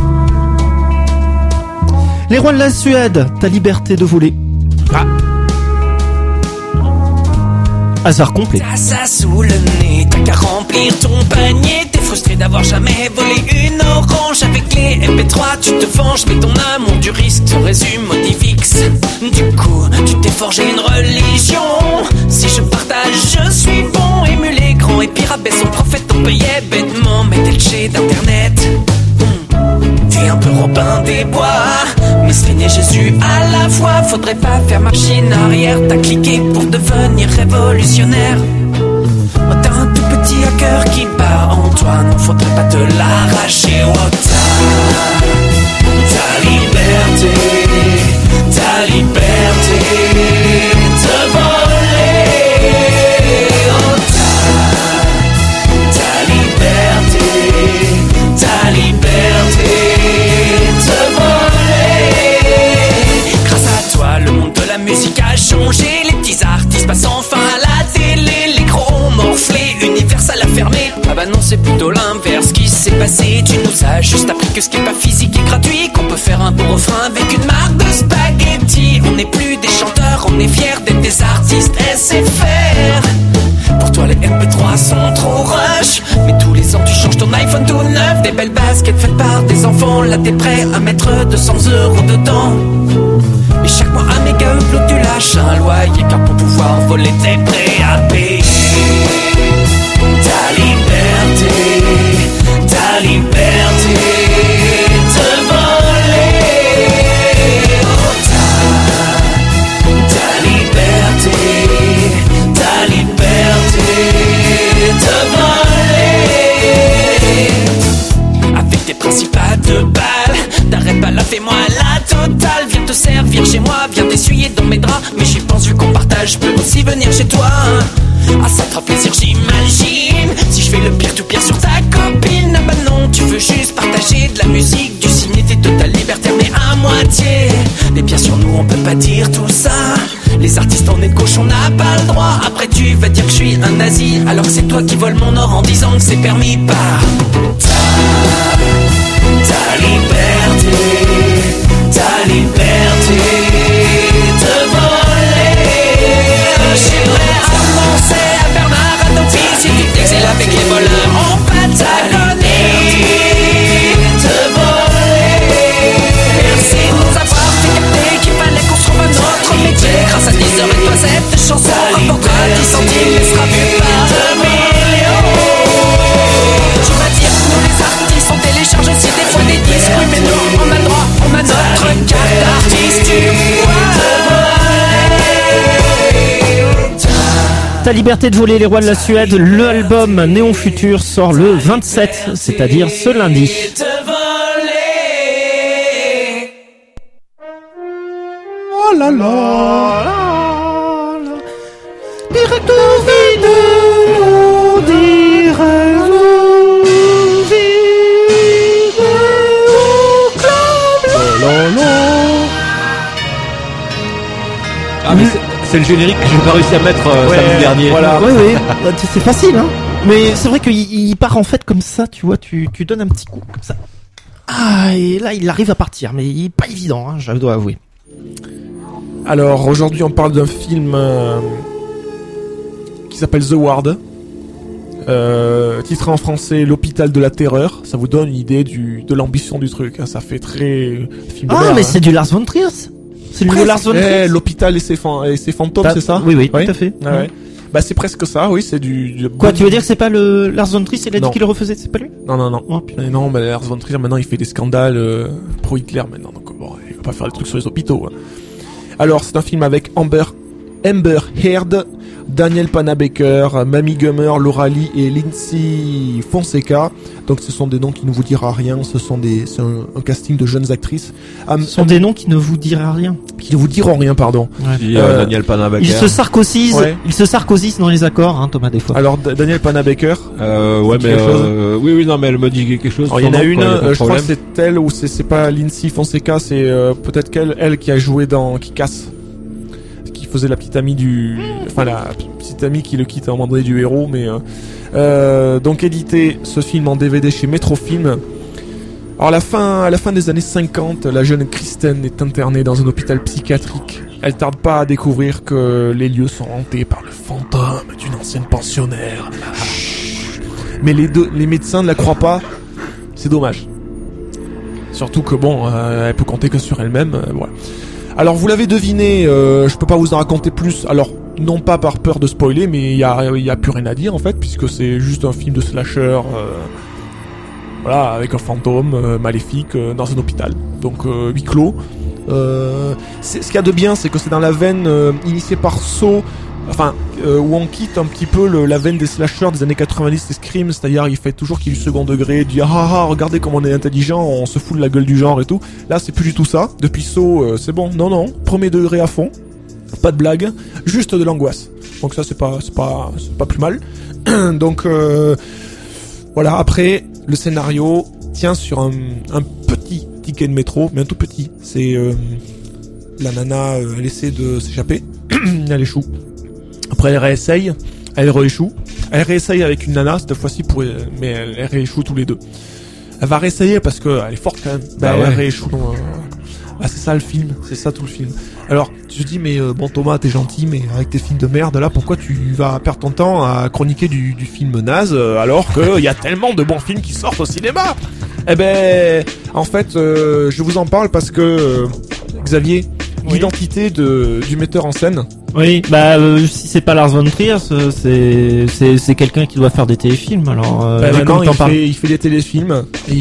Les Rois de la Suède, ta liberté de voler. Hasard complet. T'as ça sous le nez, t'as qu'à remplir ton panier. T'es frustré d'avoir jamais volé une orange. Avec les MP3 tu te venges, mais ton amour du risque se résume au Divix. Du coup tu t'es forgé une religion. Si je partage je suis bon. Émuler grand et pire abaisse son prophète. On payait bêtement, mais t'es le ché d'internet. T'es un peu Robin des Bois, Mesrine et Jésus à la fois. Faudrait pas faire machine arrière. T'as cliqué pour devenir révolutionnaire. Oh, t'as un tout petit hacker qui bat en toi. Non, faudrait pas te l'arracher. Oh, ta liberté de voler. Oh, ta liberté de voler. Grâce à toi, le monde de la musique a changé. Les petits artistes passent enfin à la télé. Les gros ont morflé, Universal a fermé. Ah bah non, c'est plutôt l'inverse qui s'est passé. Tu nous as juste appris que ce qui est pas physique est gratuit. Qu'on peut faire un beau refrain avec une marque de spaghetti. On n'est plus des chanteurs, on est fiers d'être des artistes SFR. Pour toi les MP3 sont trop rush, mais tous les ans tu changes ton iPhone tout neuf. Des belles baskets faites par des enfants. Là t'es prêt à mettre 200 € dedans. Et chaque mois un méga upload tu lâches un loyer. Car pour pouvoir voler t'es prêt à payer. Ta liberté de voler. Oh, ta liberté de voler. Avec tes principes à 2 balles, t'arrêtes pas là, fais-moi la totale. Viens te servir chez moi, viens t'essuyer dans mes draps. Mais j'y pense vu qu'on partage, je peux aussi venir chez toi. Ah, ça te fera plaisir, j'imagine. Si je fais le pire-to-pire sur ta copine. Ah bah non, tu veux juste partager de la musique, du ciné, t'es total libertaire mais à moitié. Mais bien sûr nous on peut pas dire tout ça. Les artistes en nez de cochon, on n'a pas le droit. Après tu vas dire que je suis un nazi, alors que c'est toi qui voles mon or en disant que c'est permis par ta liberté liberté de voler. Je suis prêt à commencer à faire marathon physique, d'exil avec les voleurs en Patagonie. De voler. Merci de nous avoir fait capter qu'il fallait qu'on trouve un autre métier. Grâce à 10 heures et toi cette chanson rapportera 10 centimes et sera vu par 2 millions. Je vais dire que nous les artistes on télécharge aussi des fois des disques. Oui mais nous on a le droit, on a notre carte d'artiste. Tu vois. Ta liberté de voler, les rois de la Suède, l'album Néon Futur sort le 27, c'est-à-dire ce lundi. Oh là là, Direct vidéo, direct Ah mais c'est le générique que j'ai pas réussi à mettre samedi dernier. Voilà. Oui, oui, c'est facile, hein. Mais c'est vrai qu'il part en fait comme ça, tu vois, tu donnes un petit coup comme ça. Ah, et là il arrive à partir, mais il est pas évident, hein, je dois avouer. Alors aujourd'hui on parle d'un film qui s'appelle The Ward, titré en français L'hôpital de la terreur. Ça vous donne une idée de l'ambition du truc, hein. Ça fait très film de Ah, merde, mais hein. c'est du Lars von Trier. C'est le nouveau Lars von Trier. L'hôpital et ses fantômes, c'est ça? Oui, oui, Ouais. tout à fait. Ah ouais. Bah c'est presque ça, oui, c'est du... Quoi, tu veux dire que c'est pas le Lars von Trier, il a dit Non. qu'il le refaisait, c'est pas lui? Non, non, non. Oh, putain. Mais non, mais Lars von Trier, maintenant, il fait des scandales pro-Hitler, maintenant. Donc, bon, il va pas faire des trucs sur les hôpitaux. Hein. Alors, c'est un film avec Amber Heard, Daniel Panabaker, Mamie Gummer, Laura Lee et Lindsay Fonseca. Donc, ce sont des noms qui ne vous dira rien. C'est un casting de jeunes actrices. Ce sont des noms qui ne vous diraient rien. Qui ne vous diront rien, pardon. Puis, Daniel Panabaker. Ils se sarcosisent, Ouais. dans les accords, hein, Thomas, des fois. Alors, Daniel Panabaker. Ouais, mais quelque chose oui, non, mais elle me dit quelque chose. Alors, il y en a son nom, une, quoi, y a pas de je crois que problème. c'est elle ou c'est pas Lindsay Fonseca, c'est peut-être elle qui a joué dans Kick-Ass, qui faisait la petite amie la petite amie qui le quitte à un moment donné du héros, mais donc édité ce film en DVD chez Metrofilm. Alors à la fin des années 50, la jeune Kristen est internée dans un hôpital psychiatrique. Elle tarde pas à découvrir que les lieux sont hantés par le fantôme d'une ancienne pensionnaire. Mais les médecins ne la croient pas. C'est dommage. Surtout que bon, elle peut compter que sur elle-même. Voilà. Alors vous l'avez deviné, je peux pas vous en raconter plus. Alors non pas par peur de spoiler, mais il y a plus rien à dire en fait, puisque c'est juste un film de slasher. Voilà, avec un fantôme maléfique dans un hôpital. Donc huis clos. Ce qu'il y a de bien, c'est que c'est dans la veine initiée par Saw. Enfin, où on quitte un petit peu la veine des slashers des années 90, des Scream, c'est-à-dire il fait toujours qu'il y ait du second degré, du regardez comme on est intelligent, on se fout de la gueule du genre et tout. Là, c'est plus du tout ça. Depuis Saw, c'est bon. Non, premier degré à fond. Pas de blague, juste de l'angoisse. Donc ça, c'est pas plus mal. Donc voilà. Après, le scénario tient sur un petit ticket de métro, mais un tout petit. C'est la nana, elle essaie de s'échapper, elle échoue. Après elle réessaye, elle rééchoue. Elle réessaye avec une nana cette fois-ci mais elle rééchoue tous les deux. Elle va réessayer parce que elle est forte quand même. Elle rééchoue. C'est ça le film, c'est ça tout le film. Alors tu te dis mais bon Thomas, t'es gentil, mais avec tes films de merde là, pourquoi tu vas perdre ton temps à chroniquer du film naze alors qu'il y a tellement de bons films qui sortent au cinéma? Eh ben en fait je vous en parle parce que Xavier, l'identité du metteur en scène. Oui, si c'est pas Lars von Trier, c'est quelqu'un qui doit faire des téléfilms. Alors maintenant il fait des téléfilms,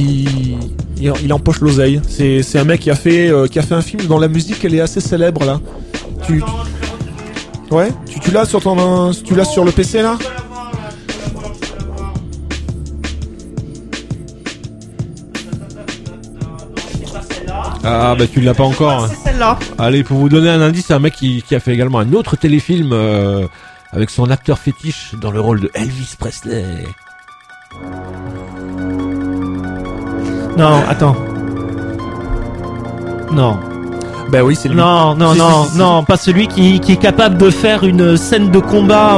il empoche l'oseille. C'est un mec qui a fait un film dont la musique elle est assez célèbre là. Tu l'as sur le PC là? Ah bah tu l'as pas encore. Hein. C'est celle-là. Allez, pour vous donner un indice, c'est un mec qui a fait également un autre téléfilm avec son acteur fétiche dans le rôle de Elvis Presley. Non, attends. Non. Bah oui, c'est lui. Non, pas celui qui est capable de faire une scène de combat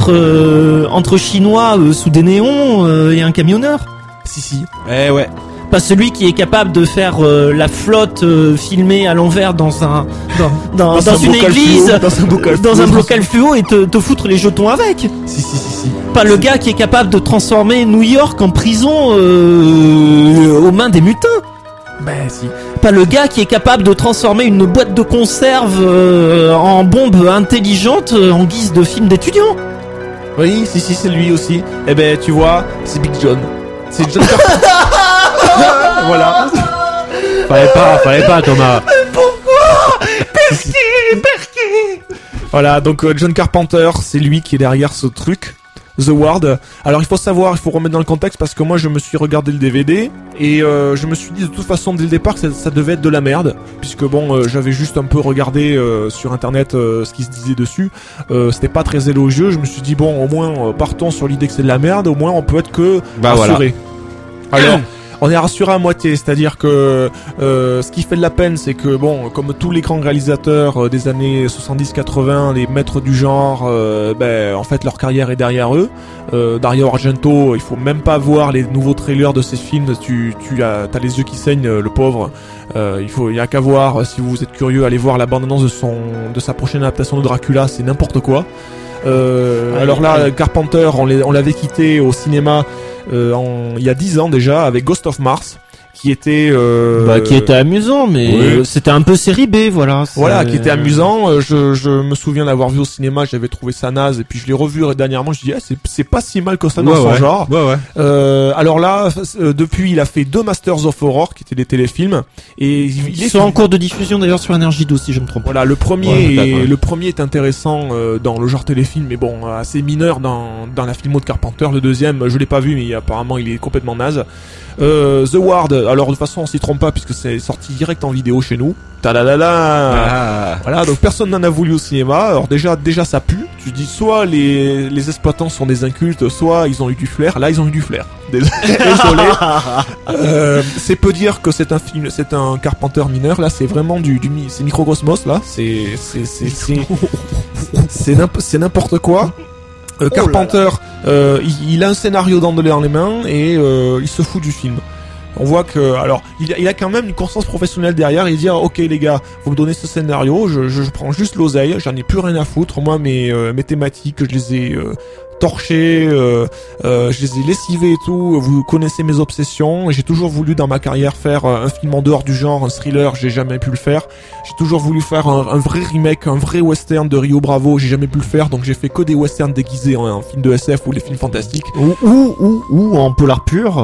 entre Chinois sous des néons et un camionneur. Si. Eh ouais. Pas celui qui est capable de faire la flotte filmée à l'envers dans une église, dans un bocal fluo et te foutre les jetons avec. Si. Pas le gars qui est capable de transformer New York en prison aux mains des mutins. Ben si. Pas le gars qui est capable de transformer une boîte de conserve en bombe intelligente en guise de film d'étudiant. Oui, si, c'est lui aussi. Eh ben, tu vois, c'est Big John. C'est John Carpenter. Voilà. Fallait pas, Thomas. Pourquoi? Perky. Voilà, donc John Carpenter, c'est lui qui est derrière ce truc. The Ward. Alors il faut remettre dans le contexte parce que moi je me suis regardé le DVD et je me suis dit de toute façon dès le départ que ça devait être de la merde puisque j'avais juste un peu regardé sur internet ce qui se disait dessus. C'était pas très élogieux. Je me suis dit au moins partons sur l'idée que c'est de la merde. Au moins on peut être que rassuré. Voilà. Alors on est rassuré à moitié, c'est-à-dire que ce qui fait de la peine, c'est que comme tous les grands réalisateurs des années 70-80, les maîtres du genre, en fait leur carrière est derrière eux. Dario Argento, il faut même pas voir les nouveaux trailers de ses films, t'as les yeux qui saignent, le pauvre. Il y a qu'à voir, si vous êtes curieux, allez voir la bande-annonce de sa prochaine adaptation de Dracula, c'est n'importe quoi. Alors là, Carpenter, on l'avait quitté au cinéma il y a 10 ans déjà avec Ghost of Mars qui était amusant mais c'était un peu série B qui était amusant. Je me souviens l'avoir vu au cinéma, j'avais trouvé ça naze et puis je l'ai revu dernièrement, je dis c'est pas si mal que ça dans son genre. Alors là depuis il a fait 2 Masters of Horror qui étaient des téléfilms et ils sont en cours de diffusion d'ailleurs sur Énergie 12 si je me trompe. Voilà, le premier est intéressant dans le genre téléfilm mais assez mineur dans la filmo de Carpenter. Le deuxième je l'ai pas vu mais apparemment il est complètement naze. The Ward, alors de toute façon on s'y trompe pas puisque c'est sorti direct en vidéo chez nous. Voilà, donc personne n'en a voulu au cinéma. Alors déjà ça pue. Tu dis soit les exploitants sont des incultes, soit ils ont eu du flair. Là ils ont eu du flair. Désolé. C'est peu dire que c'est un film, c'est un Carpenter mineur. Là c'est vraiment c'est Microcosmos là. C'est n'importe quoi. Carpenter, il a un scénario dans les mains et il se fout du film. On voit que, alors, il a quand même une conscience professionnelle derrière. Il dit ok les gars, vous me donnez ce scénario, je prends juste l'oseille, j'en ai plus rien à foutre. Moi mes thématiques, je les ai torchées, je les ai lessivées et tout. Vous connaissez mes obsessions. J'ai toujours voulu dans ma carrière faire un film en dehors du genre, un thriller. J'ai jamais pu le faire. J'ai toujours voulu faire un vrai remake, un vrai western de Rio Bravo. J'ai jamais pu le faire, donc j'ai fait que des westerns déguisés en film de SF ou les films fantastiques. Ou en polar pur,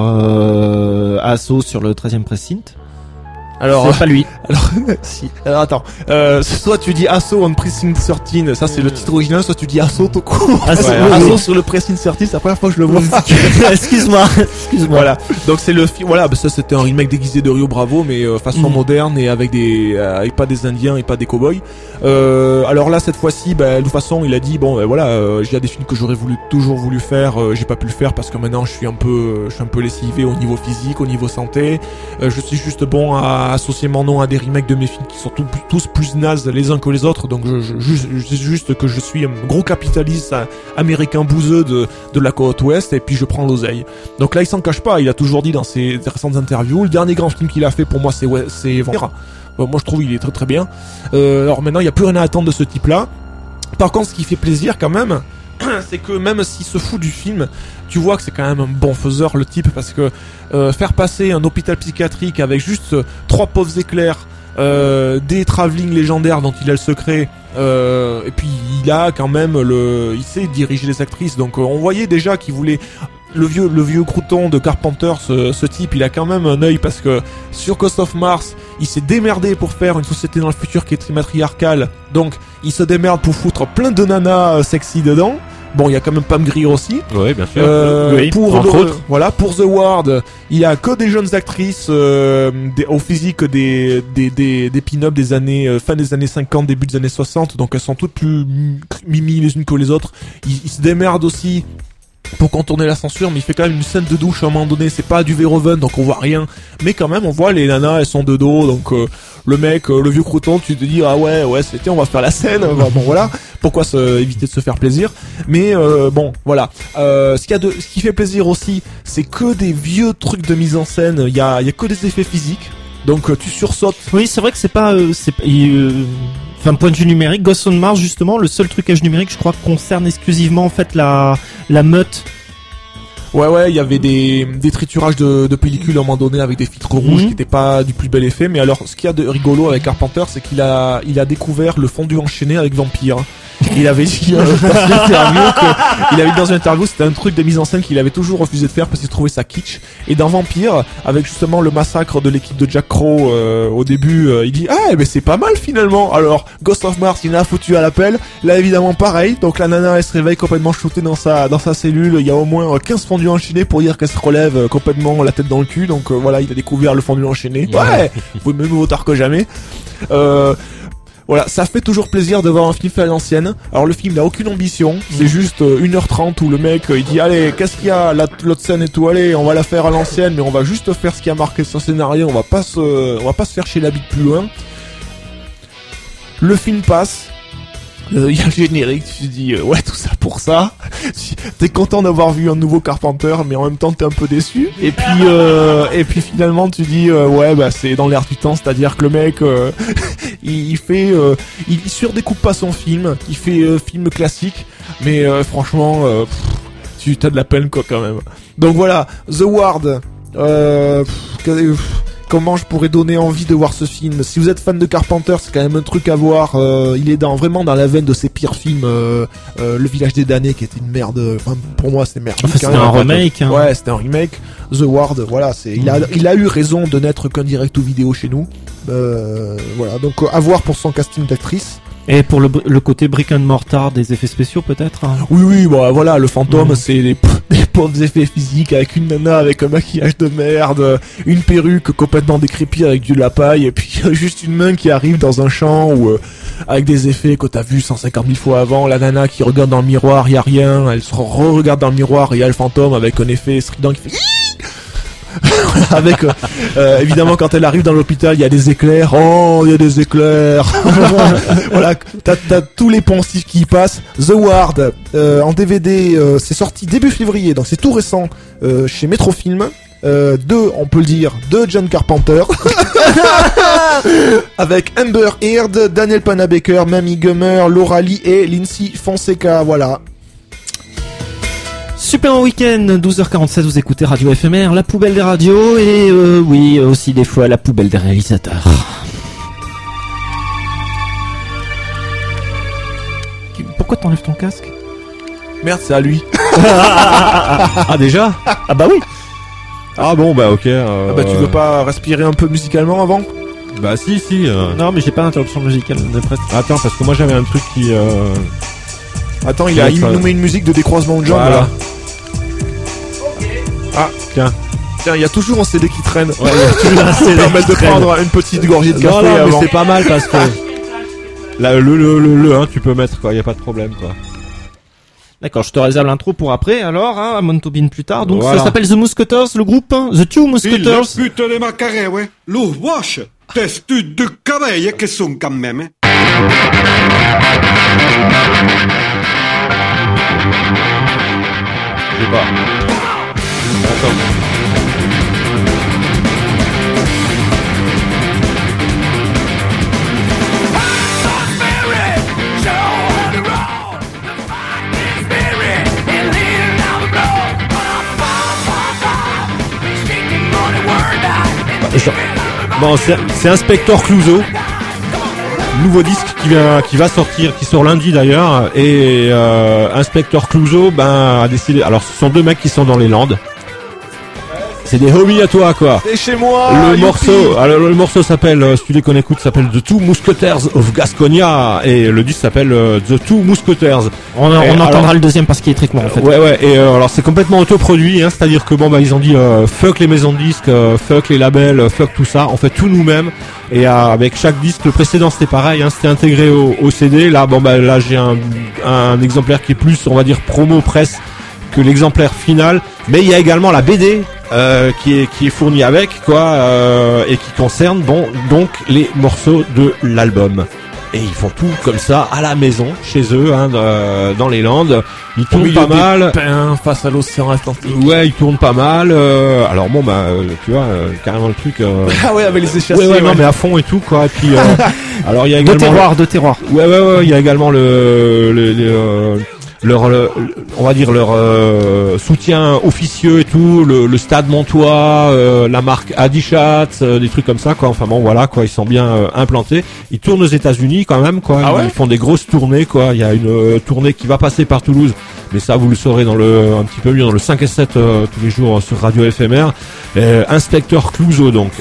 Assaut sur le 13e precinct. Alors, c'est pas lui. Alors, si. Alors, attends. Soit tu dis Assaut on Precinct 13, ça c'est le titre original, soit tu dis Assaut tout court. Assaut sur le Precinct 13, c'est la première fois que je le vois. Excuse-moi. Voilà. Donc c'est le film, ça c'était un remake déguisé de Rio Bravo, mais façon moderne et avec avec pas des Indiens et pas des cowboys. Alors là, cette fois-ci, de toute façon, il a dit, il y a des films que j'aurais toujours voulu faire, j'ai pas pu le faire parce que maintenant je suis un peu lessivé au niveau physique, au niveau santé. Je suis juste bon à associer mon nom à des remakes de mes films qui sont tous plus nazes les uns que les autres, donc juste que je suis un gros capitaliste américain bouseux de la côte ouest et puis je prends l'oseille. Donc là il s'en cache pas, il a toujours dit dans ses récentes interviews, le dernier grand film qu'il a fait pour moi c'est Vampire. Moi je trouve il est très très bien. Alors maintenant il y a plus rien à attendre de ce type là. Par contre ce qui fait plaisir quand même, c'est que même s'il se fout du film, tu vois que c'est quand même un bon faiseur le type, parce que faire passer un hôpital psychiatrique avec juste 3 pauvres éclairs, des travelling légendaires dont il a le secret, et puis il a quand même il sait diriger les actrices, donc on voyait déjà qu'il voulait le vieux crouton de Carpenter, ce type, il a quand même un œil, parce que sur Ghost of Mars, il s'est démerdé pour faire une société dans le futur qui est très matriarcale, donc il se démerde pour foutre plein de nanas sexy dedans. Bon, il y a quand même Pam Grier aussi. Oui, bien sûr. Pour The Ward, il y a que des jeunes actrices au physique des pin-up des années fin des années 50, début des années 60, donc elles sont toutes plus mimi les unes que les autres. Ils se démerdent aussi pour contourner la censure, mais il fait quand même une scène de douche à un moment donné, c'est pas du Verhoeven, donc on voit rien, mais quand même on voit les nanas, elles sont de dos, donc le mec, le vieux crouton, tu te dis ah ouais c'était, on va faire la scène, bon voilà, pourquoi éviter de se faire plaisir, mais bon voilà, ce qui fait plaisir aussi, c'est que des vieux trucs de mise en scène, il y a que des effets physiques, donc tu sursautes. Oui, c'est vrai que c'est pas enfin, point de vue numérique, Ghost on Mars, justement, le seul trucage numérique, je crois, concerne exclusivement, en fait, la meute. Ouais, il y avait des triturages de pellicule à un moment donné avec des filtres rouges qui étaient pas du plus bel effet, mais alors, ce qu'il y a de rigolo avec Carpenter, c'est qu'il a découvert le fondu enchaîné avec Vampire. Il avait dit dans une interview c'était un truc de mise en scène qu'il avait toujours refusé de faire parce qu'il trouvait ça kitsch. Et dans Vampire, avec justement le massacre de l'équipe de Jack Crow au début, il dit mais c'est pas mal finalement. Alors Ghost of Mars, il en a foutu à l'appel. Là évidemment pareil. Donc la nana elle se réveille complètement shootée dans sa cellule. Il y a au moins 15 fondus enchaînés pour dire qu'elle se relève complètement la tête dans le cul. Donc voilà, il a découvert le fondu enchaîné. Ouais, vous mieux vaut tard que jamais. Voilà, ça fait toujours plaisir de voir un film fait à l'ancienne. Alors le film n'a aucune ambition, c'est juste 1h30 où le mec il dit allez, qu'est-ce qu'il y a, l'autre scène et tout, allez, on va la faire à l'ancienne, mais on va juste faire ce qui a marqué son scénario, on va pas se faire chier la bite plus loin. Le film passe. Il y a le générique, tu te dis ouais tout ça pour ça. T'es content d'avoir vu un nouveau Carpenter, mais en même temps t'es un peu déçu. Et puis finalement tu dis ouais bah c'est dans l'air du temps, c'est-à-dire que le mec il surdécoupe pas son film, il fait film classique, mais franchement tu t'as de la peine quoi quand même. Donc voilà, The Ward. Comment je pourrais donner envie de voir ce film? Si vous êtes fan de Carpenter, c'est quand même un truc à voir. Il est vraiment dans la veine de ses pires films. Le Village des damnés qui était une merde. Enfin, pour moi, c'est merdique. Enfin, c'était un remake. Hein. Ouais, c'était un remake. The Ward, voilà, il a eu raison de n'être qu'un direct ou vidéo chez nous. Voilà, donc à voir pour son casting d'actrice. Et pour le côté brick and mortar des effets spéciaux peut-être hein. Oui, bah voilà, le fantôme c'est des pauvres effets physiques avec une nana avec un maquillage de merde, une perruque complètement décrépite avec du lapaille et puis juste une main qui arrive dans un champ ou avec des effets que t'as vu 150 000 fois avant, la nana qui regarde dans le miroir, y a rien, elle se re-regarde dans le miroir et y a le fantôme avec un effet strident qui fait avec évidemment quand elle arrive dans l'hôpital il y a des éclairs, il y a des éclairs. Voilà, t'as tous les poncifs qui y passent. The Ward en DVD, c'est sorti début février, donc c'est tout récent chez Metrofilm. On peut le dire, de John Carpenter. Avec Amber Heard, Daniel Panabaker, Mamie Gummer, Laura Lee et Lindsay Fonseca, voilà. Super en week-end, 12h47, vous écoutez Radio FMR, la poubelle des radios et oui, aussi des fois la poubelle des réalisateurs. Pourquoi t'enlèves ton casque? Merde, c'est à lui. Ah déjà? Ah bah oui. Ah bon bah ok. Bah tu veux pas respirer un peu musicalement avant? Bah si. Non mais j'ai pas d'interruption musicale de presse. Attends parce que moi j'avais un truc qui. Attends, il nous met une musique de décroisement de jambes voilà. Là. Ah tiens, il y a toujours un CD qui traîne. Ouais, il y a toujours un CD permettre de prendre une petite gorgée de café non, avant. mais c'est pas mal parce que là le tu peux mettre quoi, y a pas de problème quoi. D'accord, je te réserve l'intro pour après, alors, hein, à Montauban plus tard. Donc, voilà. Ça s'appelle The Musketeers, le groupe, hein, The Two Musketeers. Il pute les macarets, ouais. Los wash. Teste de cabello que sont quand même, hein. Je sais pas. Attends. Bon, c'est Inspector Clouseau, nouveau disque qui va sortir, qui sort lundi d'ailleurs, et Inspector Clouseau a décidé. Alors, ce sont deux mecs qui sont dans les Landes. C'est des homies à toi, quoi. C'est chez moi. Le morceau s'appelle, celui qu'on écoute s'appelle The Two Musketeers of Gasconia, et le disque s'appelle The Two Musketeers. On entendra le deuxième parce qu'il est très court en fait. Ouais, et alors c'est complètement autoproduit, hein, c'est-à-dire que ils ont dit fuck les maisons de disques, fuck les labels, fuck tout ça, on fait tout nous-mêmes. Et avec chaque disque, le précédent c'était pareil, hein, c'était intégré au CD. Là, là j'ai un exemplaire qui est plus, on va dire, promo presse que l'exemplaire final, mais il y a également la BD qui est fournie avec et qui concerne donc les morceaux de l'album. Et ils font tout comme ça à la maison, chez eux, dans les Landes. Ils tournent pas mal. Face à l'océan Atlantique. Ouais, ils tournent pas mal. Alors bon, tu vois, carrément le truc. Ah ouais, avec les échassiers. Ouais, non, mais à fond et tout, quoi. Et puis, alors il y a également de terroir. Ouais, il y a également on va dire leur soutien officieux et tout, le stade Montois, la marque Adichat, des trucs comme ça, quoi. Enfin bon, voilà, quoi. Ils sont bien implantés. Ils tournent aux États-Unis quand même, quoi. Ah ouais, ils font des grosses tournées, quoi. Il y a une tournée qui va passer par Toulouse, mais ça vous le saurez un petit peu mieux dans le 5 et 7 tous les jours sur Radio FMR. Inspecteur Clouseau, donc.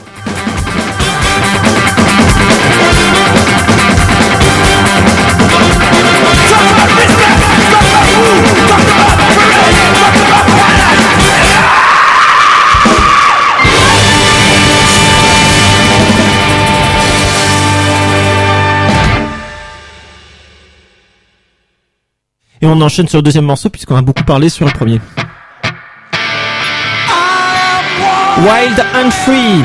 Et on enchaîne sur le deuxième morceau puisqu'on a beaucoup parlé sur le premier. Wild and Free.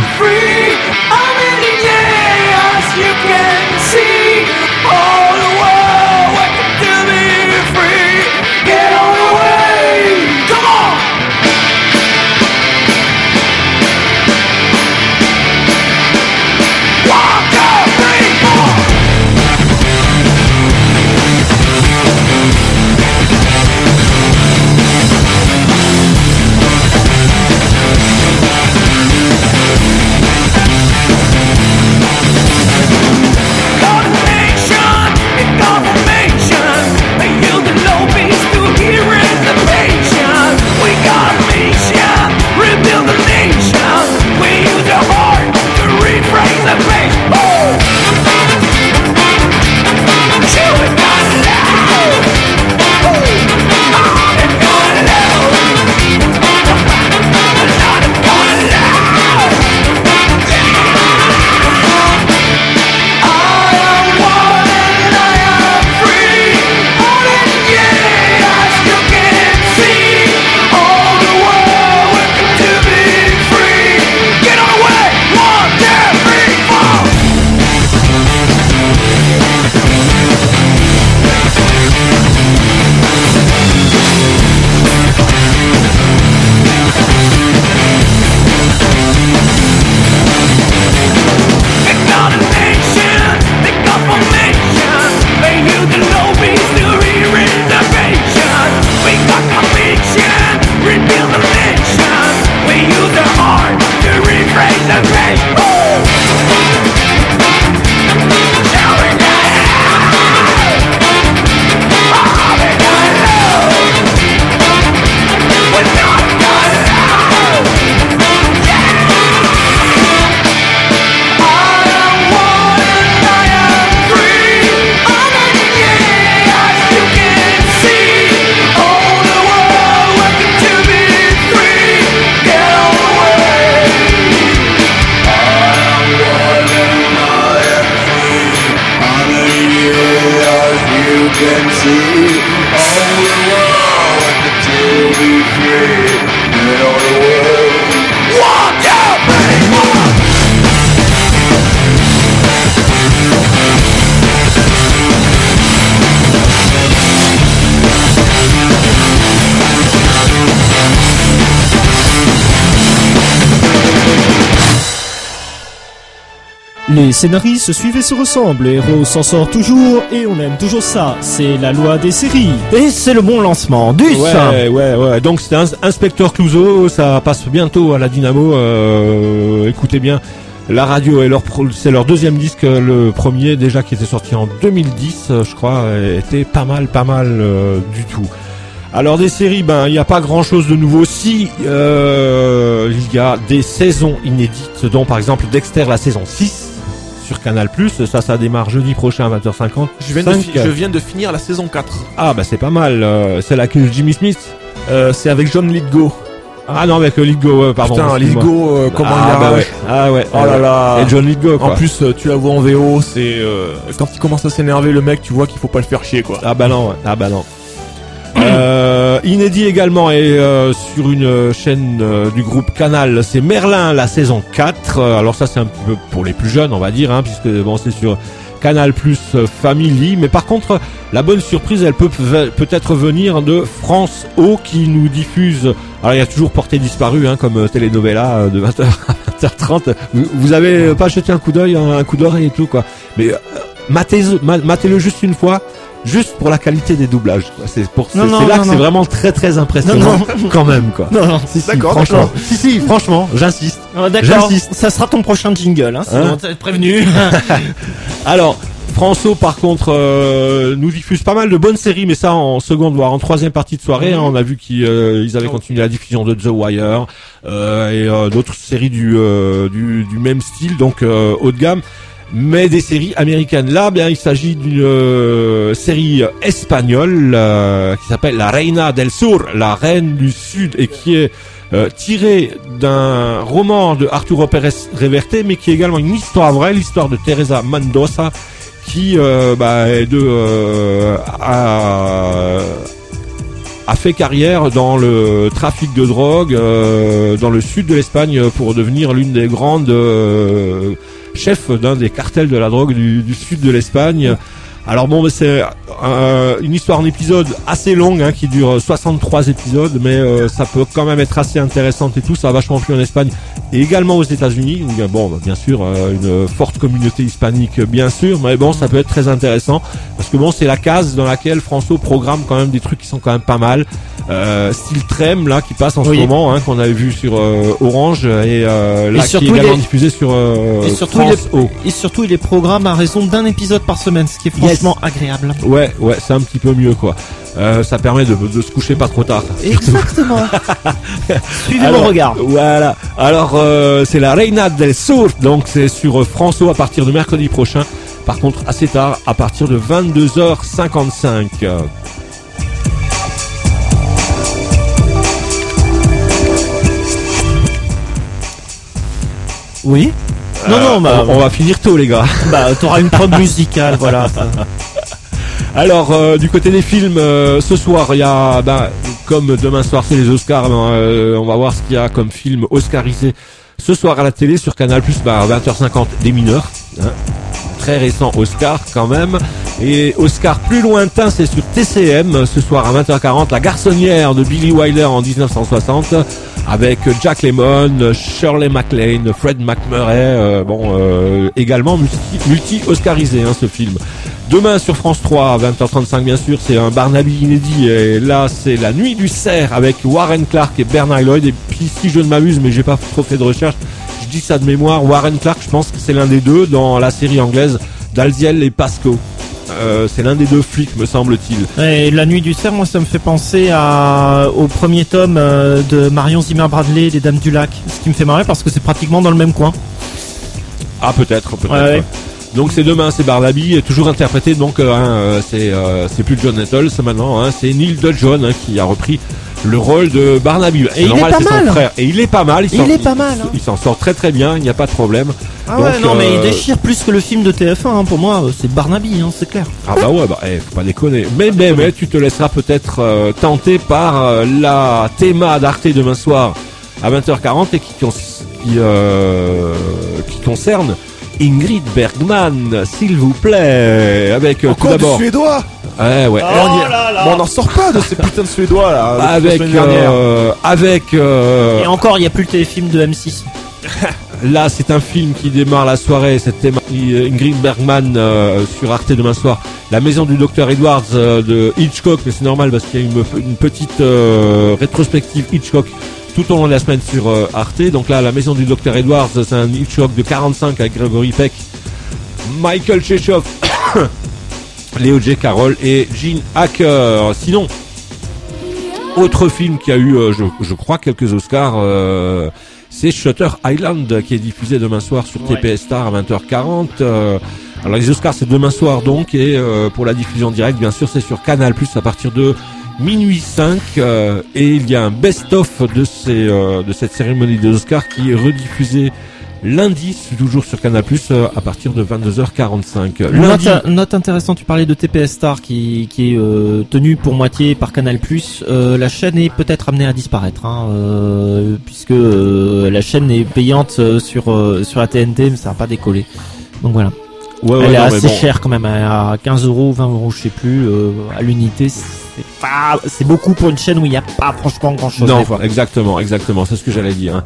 Les scénarii se suivent et se ressemblent, le héros s'en sort toujours et on aime toujours ça. C'est la loi des séries. Et c'est le bon lancement du Ouais. Donc c'était Inspecteur Clouseau, ça passe bientôt à la Dynamo. Écoutez bien, la radio c'est leur deuxième disque, le premier déjà qui était sorti en 2010, je crois, était pas mal du tout. Alors des séries, il n'y a pas grand chose de nouveau. Si il y a des saisons inédites, dont par exemple Dexter la saison 6 sur Canal+, ça démarre jeudi prochain à 20h50. Je viens de finir la saison 4. Ah bah c'est pas mal, c'est là que Jimmy Smith. C'est avec John Lithgow. Ah non, avec Lithgow, pardon. Putain, Lithgow, comment il bah ouais. Ah ouais. Oh là là. Et John Lithgow, quoi. En plus, tu la vois en VO, c'est quand il commence à s'énerver, le mec, tu vois qu'il faut pas le faire chier, quoi. Ah bah non. Inédit également et sur une chaîne du groupe Canal, c'est Merlin, la saison 4. Alors ça c'est un peu pour les plus jeunes on va dire, hein, puisque bon c'est sur Canal Plus Family. Mais par contre la bonne surprise elle peut-être venir de France O qui nous diffuse. Alors il y a toujours Portée disparue hein, comme telenovela de 20h à 20h30. Vous avez pas jeté un coup d'œil, un coup d'oreille et tout quoi. Mais matez-le juste une fois. Juste pour la qualité des doublages, quoi. C'est là que c'est vraiment très très impressionnant quand même quoi. Non. D'accord, franchement. d'accord. Si, franchement, j'insiste. D'accord, ça sera ton prochain jingle, hein, sinon t'es prévenu. Alors, François par contre nous diffuse pas mal de bonnes séries, mais ça en seconde voire en troisième partie de soirée. Hein, on a vu qu'ils avaient continué la diffusion de The Wire et d'autres séries du même style, donc haut de gamme. Mais des séries américaines. Là, bien, il s'agit d'une série espagnole qui s'appelle La Reina del Sur, la Reine du Sud, et qui est tirée d'un roman de Arturo Pérez Reverte, mais qui est également une histoire vraie, l'histoire de Teresa Mendoza, qui a fait carrière dans le trafic de drogue dans le sud de l'Espagne pour devenir l'une des grandes chef d'un des cartels de la drogue du sud de l'Espagne. Alors bon, c'est une histoire en épisode assez longue hein, qui dure 63 épisodes, mais ça peut quand même être assez intéressante et tout. Ça a vachement plu en Espagne et également aux États-Unis. Bon, bien sûr, une forte communauté hispanique, bien sûr, mais bon, ça peut être très intéressant parce que bon, c'est la case dans laquelle François programme quand même des trucs qui sont quand même pas mal. Style Trem là qui passe en ce moment, hein, qu'on avait vu sur Orange et là qui est également diffusé sur France O. Et surtout il est programme à raison d'un épisode par semaine, ce qui est franchement agréable. Ouais, c'est un petit peu mieux quoi. Ça permet de se coucher pas trop tard. Exactement. Suivez mon regard. Voilà. Alors c'est la Reina del Sur, donc c'est sur France O à partir de mercredi prochain. Par contre assez tard, à partir de 22h55. Oui. On va finir tôt les gars. Bah t'auras une prod musicale, voilà. Alors du côté des films, ce soir il y a, comme demain soir c'est les Oscars, on va voir ce qu'il y a comme film oscarisé ce soir à la télé sur Canal+, à 20h50 des mineurs. Hein. Très récent Oscar quand même. Et Oscar plus lointain, c'est sur TCM ce soir à 20h40, La Garçonnière de Billy Wilder en 1960 avec Jack Lemmon, Shirley MacLaine, Fred McMurray, également multi-oscarisé ce film. Demain sur France 3 à 20h35 bien sûr, c'est un Barnaby inédit et là c'est La Nuit du Cerf avec Warren Clark et Bernard Lloyd. Et puis si je ne m'abuse, mais j'ai pas trop fait de recherche, je dis ça de mémoire, Warren Clark je pense que c'est l'un des deux dans la série anglaise Dalziel et Pascoe. C'est l'un des deux flics me semble-t-il. Et La Nuit du Cerf, moi ça me fait penser au premier tome de Marion Zimmer Bradley, Les Dames du Lac, ce qui me fait marrer parce que c'est pratiquement dans le même coin. Ah peut-être. Ouais. Donc c'est demain, c'est Barnaby, toujours interprété donc c'est plus John Nettles maintenant, hein, c'est Neil Dudgeon qui a repris le rôle de Barnaby. Et il est pas mal. Son frère. Et il est pas mal. Il s'en sort très très bien. Il n'y a pas de problème. Ah donc, ouais, non mais il déchire plus que le film de TF1. Hein, pour moi, c'est Barnaby, c'est clair. Ah bah ouais, faut pas déconner. Mais tu te laisseras peut-être tenter par la théma d'Arte demain soir à 20h40 et qui concerne Ingrid Bergman, s'il vous plaît, avec tout d'abord du suédois. Ouais. On n'en sort pas de ces putains de suédois là. Avec et encore, il y a plus le téléfilm de M6. Là, c'est un film qui démarre la soirée. C'était Ingrid Bergman sur Arte demain soir. La maison du docteur Edwards de Hitchcock, mais c'est normal parce qu'il y a une petite rétrospective Hitchcock tout au long de la semaine sur Arte. Donc là, la maison du docteur Edwards, c'est un Hitchcock de 45 avec Gregory Peck, Michael Chekhov, Léo J. Carroll et Gene Hacker. Sinon, autre film qui a eu, je crois, quelques Oscars, c'est Shutter Island qui est diffusé demain soir sur TPS Star à 20h40. Alors les Oscars c'est demain soir donc, et pour la diffusion directe bien sûr c'est sur Canal+ à partir de minuit 5 et il y a un best-of de cette cérémonie des Oscars qui est rediffusé lundi, toujours sur Canal+, à partir de 22h45. Note intéressante, tu parlais de TPS Star qui est tenu pour moitié par Canal+. La chaîne est peut-être amenée à disparaître, puisque la chaîne est payante sur la TNT, mais ça va pas décoller. Donc voilà. Ouais, elle est assez chère quand même, à 15 €, 20 €, je sais plus, à l'unité. C'est beaucoup pour une chaîne où il n'y a pas franchement grand chose. Non, exactement, c'est ce que j'allais dire.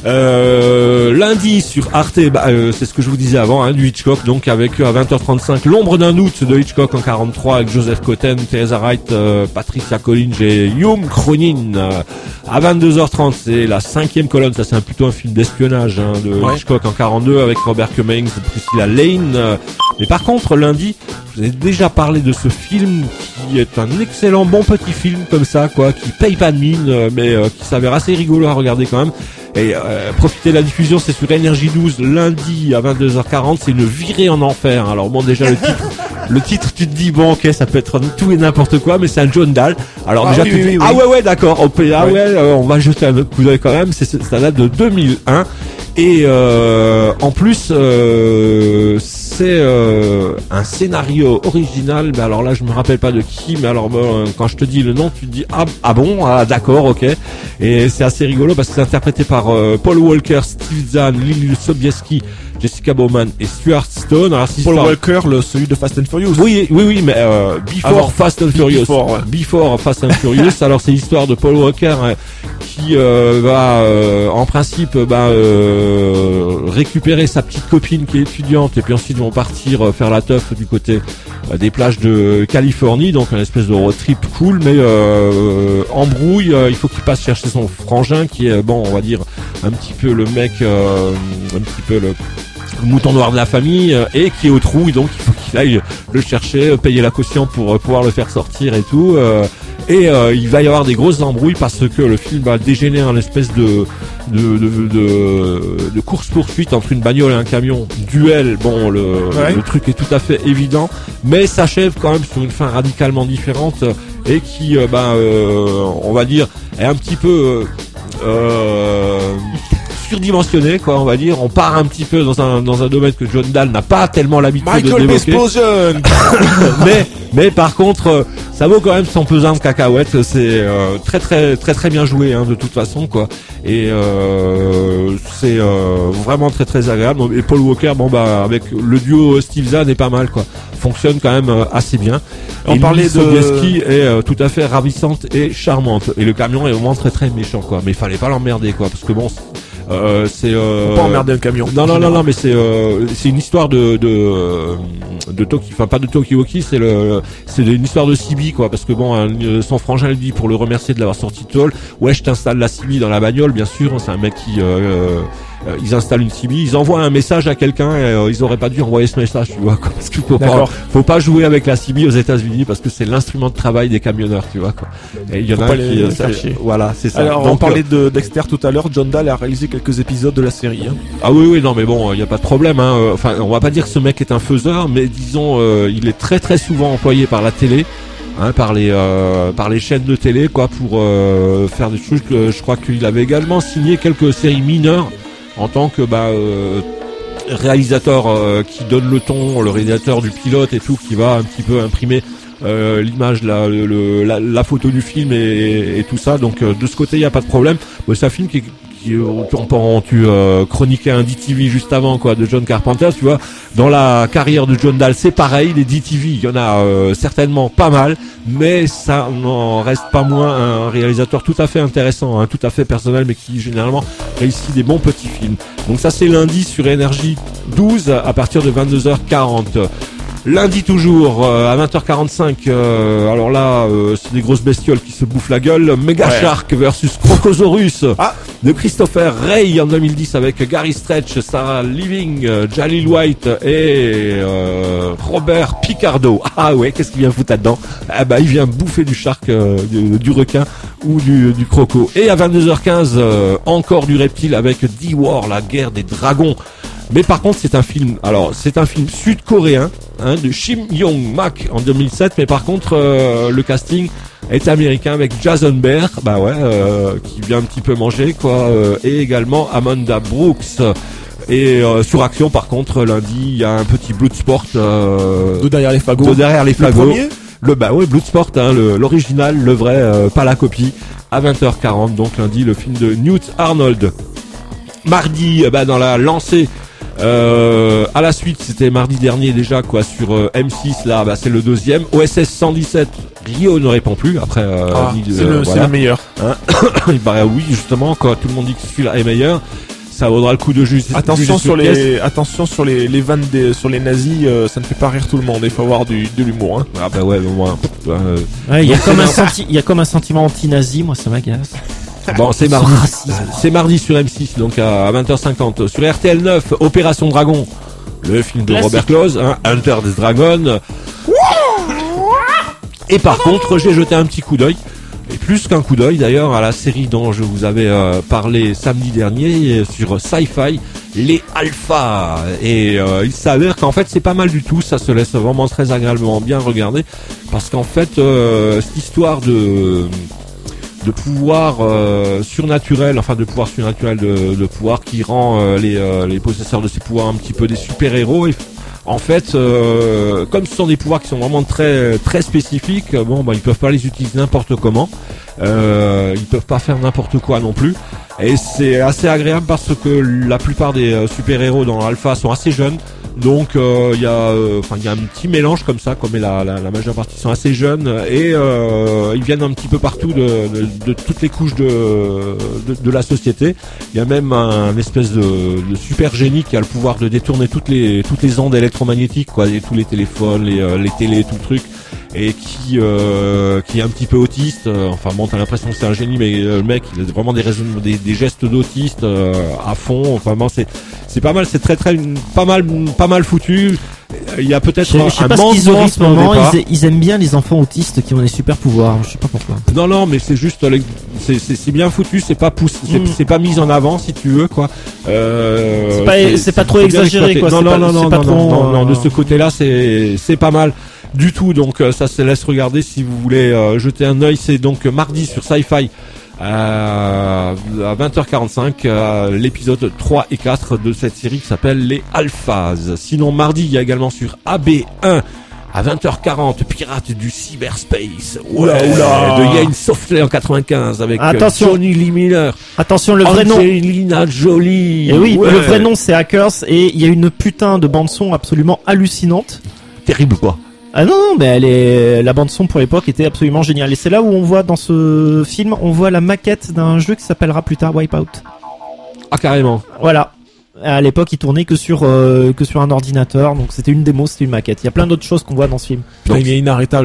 Lundi sur Arte, c'est ce que je vous disais avant, du Hitchcock, donc avec à 20h35 L'ombre d'un août de Hitchcock en 43 avec Joseph Cotten, Teresa Wright, Patricia Collins et Hume Cronin. À 22h30, c'est la 5e colonne, ça c'est plutôt un film d'espionnage de Hitchcock en 42 avec Robert Cummings, Priscilla Lane. Mais par contre, lundi, je vous ai déjà parlé de ce film qui est un excellent bon petit film comme ça, quoi, qui paye pas de mine, mais qui s'avère assez rigolo à regarder quand même. Et profitez de la diffusion, c'est sur Énergie 12 lundi à 22h40, c'est une virée en enfer. Alors bon, déjà le titre tu te dis bon ok, ça peut être tout et n'importe quoi, mais c'est un John Dahl. Alors déjà tu dis ah ouais d'accord, on va jeter un coup d'œil quand même, ça date de 2001 et en plus c'est un scénario original, mais alors là je me rappelle pas de qui, mais alors quand je te dis le nom tu te dis ah bon, d'accord, ok. Et c'est assez rigolo parce que c'est interprété par Paul Walker, Steve Zahn, Lily Sobieski, Jessica Bowman et Stuart Stone. Alors, Paul Walker, celui de Fast and Furious. Oui, mais Before Fast and Furious. Before Fast and Furious. Alors c'est l'histoire de Paul Walker qui va en principe récupérer sa petite copine qui est étudiante et puis ensuite vont partir faire la teuf du côté des plages de Californie, donc une espèce de road trip cool, mais embrouille, il faut qu'il passe chercher son frangin qui est on va dire un petit peu le mec, un petit peu le mouton noir de la famille, et qui est au trou, et donc il faut qu'il aille le chercher, payer la caution pour pouvoir le faire sortir et tout. Et il va y avoir des grosses embrouilles parce que le film va dégénérer en espèce de course-poursuite entre une bagnole et un camion. Duel, le truc est tout à fait évident, mais s'achève quand même sur une fin radicalement différente et qui, on va dire, est un petit peu surdimensionné, quoi, on va dire. On part un petit peu dans un domaine que John Dahl n'a pas tellement l'habitude de développer. mais par contre, ça vaut quand même son pesant de cacahuètes. C'est très très très très bien joué, de toute façon, quoi. Et c'est vraiment très très agréable. Et Paul Walker, avec le duo Steve Zahn est pas mal, quoi. Fonctionne quand même assez bien. On parlait de Sobieski est tout à fait ravissante et charmante. Et le camion est vraiment très très méchant, quoi. Mais il fallait pas l'emmerder, quoi, parce que c'est faut pas emmerder un camion. Non, mais c'est une histoire de Toki, enfin pas de Tokiwoki, c'est une histoire de CB, quoi, parce que son frangin lui dit pour le remercier de l'avoir sorti de tôle, ouais, je t'installe la CB dans la bagnole, bien sûr, c'est un mec qui ils installent une CB, ils envoient un message à quelqu'un et ils auraient pas dû envoyer ce message, tu vois, quoi, parce qu'il faut pas jouer avec la CB aux États-Unis parce que c'est l'instrument de travail des camionneurs, tu vois, quoi. Et il y en a qui voilà, c'est ça. Alors on parlait de Dexter tout à l'heure, John Dahl a réalisé quelques épisodes de la série. Ah oui, non, mais bon, il y a pas de problème, enfin, on va pas dire que ce mec est un faiseur, mais disons il est très très souvent employé par la télé. Par les chaînes de télé, quoi, pour faire des trucs. Je crois qu'il avait également signé quelques séries mineures en tant que réalisateur qui donne le ton, le réalisateur du pilote et tout, qui va un petit peu imprimer l'image, la photo du film et tout ça. Donc de ce côté, il y a pas de problème. C'est un film qui tu chroniquais un DTV juste avant, quoi, de John Carpenter, tu vois. Dans la carrière de John Dahl, c'est pareil, les DTV, il y en a certainement pas mal, mais ça n'en reste pas moins un réalisateur tout à fait intéressant, tout à fait personnel, mais qui généralement réussit des bons petits films. Donc ça, c'est lundi sur Énergie 12 à partir de 22h40. Lundi toujours à 20h45, alors là c'est des grosses bestioles qui se bouffent la gueule. Mega Shark versus Crocosaurus de Christopher Ray en 2010 avec Gary Stretch, Sarah Living, Jalil White et Robert Picardo. Ah ouais, qu'est-ce qu'il vient foutre là-dedans? Il vient bouffer du shark, du requin ou du croco. Et à 22h15 encore du reptile avec D-War, la guerre des dragons. Mais par contre, c'est un film sud-coréen, de Shim Young-mak en 2007. Mais par contre, le casting est américain avec Jason Behr, qui vient un petit peu manger, quoi, et également Amanda Brooks. Et sur Action, par contre, lundi, il y a un petit Bloodsport De derrière les fagots. Le premier Bloodsport, hein, l'original, le vrai, pas la copie, à 20h40, donc lundi, le film de Newt Arnold. Mardi, dans la lancée, à la suite, c'était mardi dernier déjà, quoi, sur M6, là, c'est le deuxième. OSS 117, Rio ne répond plus, après, c'est le meilleur. Hein. Oui, justement, quand tout le monde dit que celui-là est meilleur, ça vaudra le coup de juger. Attention sur les vannes sur les nazis, ça ne fait pas rire tout le monde, il faut avoir de l'humour, hein. Ah bah ouais, moi. Il y a comme un sentiment anti-nazi, moi ça m'agace. Bon, c'est mardi sur M6, donc à 20h50. Sur RTL 9, Opération Dragon, le film de Robert Close, hein, Hunter des Dragons. Et par contre, j'ai jeté un petit coup d'œil, et plus qu'un coup d'œil d'ailleurs, à la série dont je vous avais parlé samedi dernier sur Sci-Fi, les Alphas. Et il s'avère qu'en fait c'est pas mal du tout, ça se laisse vraiment très agréablement bien regarder, parce qu'en fait cette histoire de pouvoir surnaturel, de pouvoir qui rend les possesseurs de ces pouvoirs un petit peu des super-héros. Et en fait, comme ce sont des pouvoirs qui sont vraiment très très spécifiques, ils peuvent pas les utiliser n'importe comment. Ils peuvent pas faire n'importe quoi non plus. Et c'est assez agréable parce que la plupart des super-héros dans Alpha sont assez jeunes. Donc il y a un petit mélange comme ça, comme la majeure partie sont assez jeunes, et ils viennent un petit peu partout de toutes les couches de la société. Il y a même un espèce de super génie qui a le pouvoir de détourner toutes les ondes électromagnétiques, quoi, et tous les téléphones, les télés, tout le truc, et qui est un petit peu autiste. T'as l'impression que c'est un génie, mais le mec il a vraiment des gestes d'autiste à fond. C'est pas mal, c'est très pas mal foutu. Il y a peut-être un manque de rythme au départ. Ils aiment bien les enfants autistes qui ont des super pouvoirs. Je sais pas pourquoi. Non, mais c'est juste, c'est bien foutu. C'est pas poussé, c'est pas mis en avant, si tu veux, quoi. C'est pas trop exagéré, quoi. Non, de ce côté-là, c'est pas mal du tout. Donc ça se laisse regarder si vous voulez jeter un œil. C'est donc mardi sur Sci-Fi. À 20h45, l'épisode 3 et 4 de cette série qui s'appelle les Alphas. Sinon mardi, il y a également sur AB1 à 20h40 Pirates du Cyberspace. De Yane Software en 95 avec Johnny Lee Miller. Attention, le vrai nom. Angelina Jolie. Et oui, le vrai nom c'est Hackers, et il y a une putain de bande son absolument hallucinante. Terrible, quoi. Ah non, mais la bande son pour l'époque était absolument géniale. Et c'est là où on voit dans ce film, on voit la maquette d'un jeu qui s'appellera plus tard Wipeout. Ah, carrément. Voilà. À l'époque, il tournait que sur un ordinateur, donc c'était une démo, c'était une maquette. Il y a plein d'autres choses qu'on voit dans ce film. Donc, il est inarrêtable.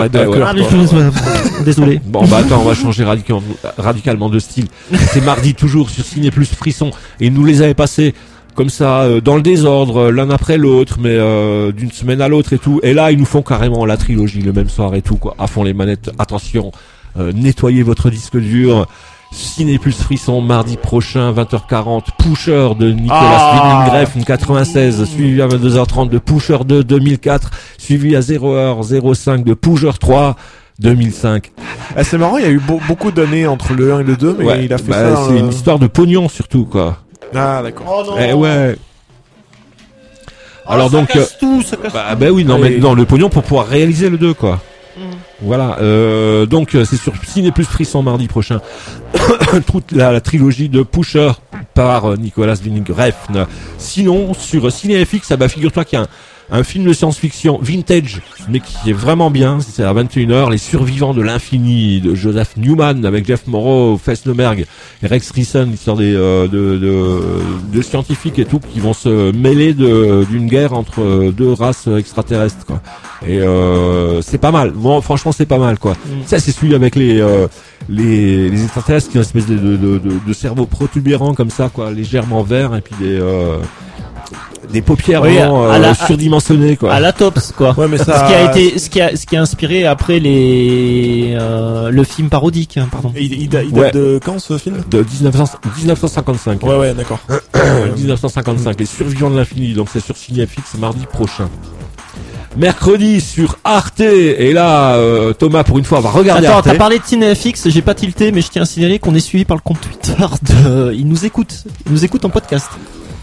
Désolé. Bon, attends, on va changer radicalement de style. C'est mardi toujours sur Ciné Plus Frisson, et ils nous les avaient passés comme ça, dans le désordre, l'un après l'autre, mais d'une semaine à l'autre et tout. Et là, ils nous font carrément la trilogie le même soir et tout, quoi. À fond les manettes. Attention, nettoyez votre disque dur. Ciné Plus Frisson, mardi prochain, 20h40. Pusher de Nicolas Winding 96, suivi à 22h30 de Pusher 2 2004, suivi à 0h05 de Pusher 3 2005. C'est marrant, il y a eu beaucoup d'années entre le 1 et le 2, mais il a fait ça. C'est une histoire de pognon surtout, quoi. Ah, d'accord. Oh non. Ouais. Alors donc, ça casse tout. Oui, non, mais non, le pognon pour pouvoir réaliser le 2, quoi. Voilà. Donc c'est sur Ciné Plus Frisson mardi prochain. Toute la trilogie de Pusher par Nicolas Winding Refn. Sinon sur CinéFX, figure-toi qu'il y a un film de science-fiction vintage, mais qui est vraiment bien. C'est à 21h, Les Survivants de l'Infini de Joseph Newman avec Jeff Morrow, Fessenberg et Rex Reason, histoire de scientifiques et tout qui vont se mêler d'une guerre entre deux races extraterrestres, quoi. Et c'est pas mal. Bon, franchement, c'est pas mal, quoi. Ça, c'est celui avec les extraterrestres qui ont une espèce de cerveau protubérant comme ça, quoi, légèrement vert, et puis des paupières surdimensionnées, quoi. À la tops, quoi. Ouais, mais ça... ce qui a inspiré après le film parodique, hein, pardon. Il date de quand, ce film? De 1955. Ouais, d'accord. 1955, Les Survivants de l'Infini. Donc c'est sur CinéFX mardi prochain. Mercredi sur Arte, et là Thomas pour une fois va regarder Arte. Attends, t'as parlé de CinéFX, j'ai pas tilté, mais je tiens à signaler qu'on est suivi par le compte Twitter de... Ils nous écoutent en podcast.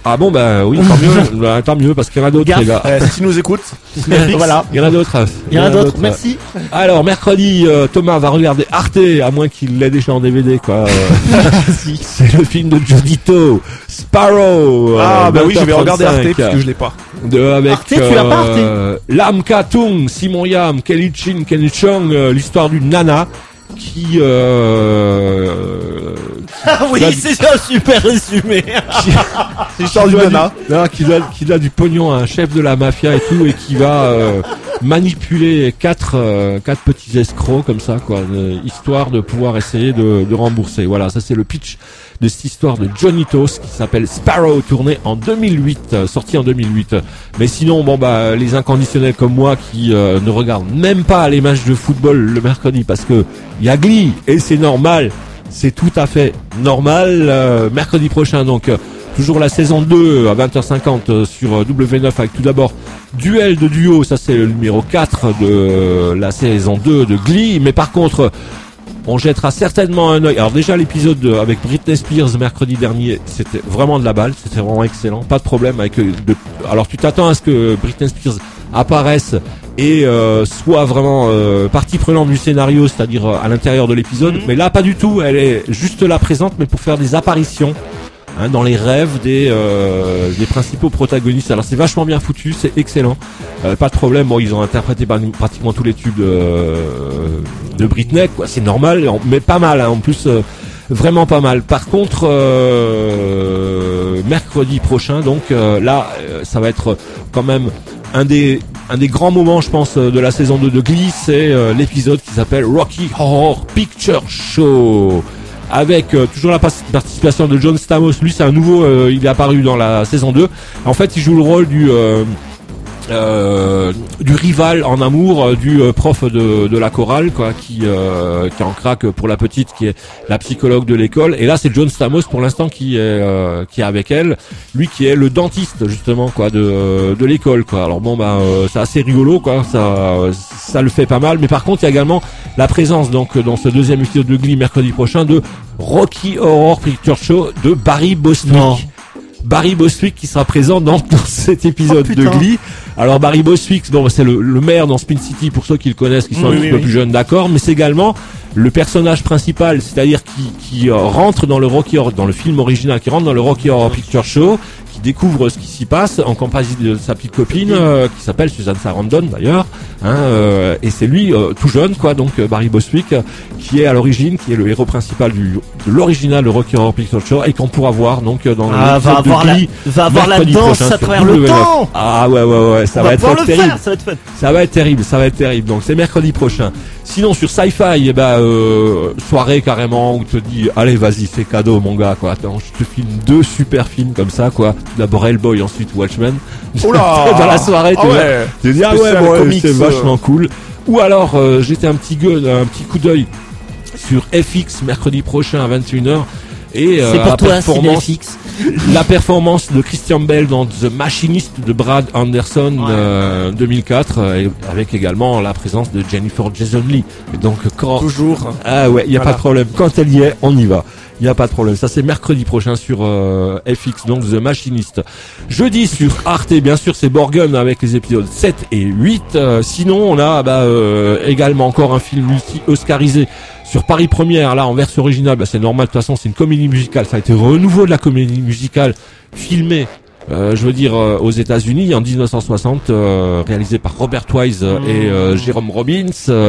Ah bon, bah oui, tant mieux, parce qu'il y en a d'autres, les gars. Si nous écoute, Voilà. Il y en a d'autres. Il y en a d'autres. Merci. Alors, mercredi, Thomas va regarder Arte, à moins qu'il l'ait déjà en DVD, quoi. C'est le film de Giudito, Sparrow. oui, je vais regarder 20h35, Arte, parce que je l'ai pas. avec, Arte, tu l'as pas, Arte Lam Ka-tung, Simon Yam, Kelly Chin, Kenny Chong, l'histoire d'une nana qui Ah oui, c'est un super résumé. C'est l'histoire du nana. qui donne du pognon à un chef de la mafia et tout, et qui va manipuler quatre petits escrocs comme ça, quoi, histoire de pouvoir essayer de rembourser. Voilà, ça c'est le pitch de cette histoire de Johnny Toast qui s'appelle Sparrow, tourné en 2008, sorti en 2008. Mais sinon, les inconditionnels comme moi qui ne regardent même pas les matchs de football le mercredi parce que il y a Glee et c'est normal. C'est tout à fait normal. Mercredi prochain, donc, toujours la saison 2 à 20h50 sur W9 avec tout d'abord Duel de duo. Ça, c'est le numéro 4 de la saison 2 de Glee. Mais par contre, on jettera certainement un œil. Alors déjà, l'épisode avec Britney Spears mercredi dernier, c'était vraiment de la balle. C'était vraiment excellent. Pas de problème avec alors, tu t'attends à ce que Britney Spears apparaisse et soit vraiment partie prenante du scénario, c'est-à-dire à l'intérieur de l'épisode. Mais là, pas du tout. Elle est juste là présente, mais pour faire des apparitions dans les rêves des principaux protagonistes. Alors c'est vachement bien foutu, c'est excellent. Pas de problème. Bon, ils ont interprété pratiquement tous les tubes de Britney, quoi. C'est normal, mais pas mal. En plus, vraiment pas mal. Par contre, mercredi prochain, donc là, ça va être quand même un des grands moments, je pense, de la saison 2 de Glee, c'est l'épisode qui s'appelle Rocky Horror Picture Show, avec toujours la participation de John Stamos. Lui, c'est un nouveau, il est apparu dans la saison 2. En fait, il joue le rôle du rival en amour du prof de la chorale, quoi, qui en craque pour la petite, qui est la psychologue de l'école. Et là, c'est John Stamos pour l'instant qui est avec elle, lui qui est le dentiste justement, quoi, de l'école, quoi. Alors bon, c'est assez rigolo, quoi, ça le fait pas mal. Mais par contre, il y a également la présence, donc, dans ce deuxième épisode de Glee mercredi prochain, de Rocky Horror Picture Show de Barry Bostwick. Non. Barry Bostwick qui sera présent dans cet épisode de Glee. Alors Barry Bostwick, bon, c'est le maire dans Spin City pour ceux qui le connaissent, qui sont un petit peu plus jeunes, d'accord, mais c'est également le personnage principal, c'est-à-dire qui rentre dans le film original, qui rentre dans le Rocky Horror Picture Show, qui découvre ce qui s'y passe en compagnie de sa petite copine qui s'appelle Susan Sarandon d'ailleurs, et c'est lui tout jeune, quoi, donc Barry Bostwick, qui est à l'origine, qui est le héros principal de l'original, le Rocky Horror Picture Show, et qu'on pourra voir donc dans l'épisode de Glee, va avoir la danse à travers le temps. Ah ouais, ça va être terrible. Ça va être fun. Ça va être terrible. Donc c'est mercredi prochain. Sinon sur Sci-Fi, soirée carrément où te dis allez vas-y, c'est cadeau mon gars, quoi. Attends, je te filme 2 super films comme ça, quoi. D'abord Hellboy, ensuite Watchmen. Oula dans la soirée, tu dis ah ouais, bon, comics, c'est vachement cool. Ou alors j'étais un petit coup d'œil sur FX mercredi prochain à 21h. Et c'est pour toi, FX. La performance de Christian Bale dans The Machinist de Brad Anderson 2004, avec également la présence de Jennifer Jason Leigh. Et donc toujours. Ah ouais, il y a pas de problème. Quand elle y est, on y va. Il y a pas de problème. Ça c'est mercredi prochain sur FX, donc The Machinist. Jeudi sur Arte, bien sûr, c'est Borgen avec les épisodes 7 et 8. Sinon, on a également encore un film multi-oscarisé sur Paris Première, là en version originale. C'est normal, de toute façon c'est une comédie musicale, ça a été renouveau de la comédie musicale filmée aux États-Unis en 1960, réalisé par Robert Wise et Jérôme Robbins.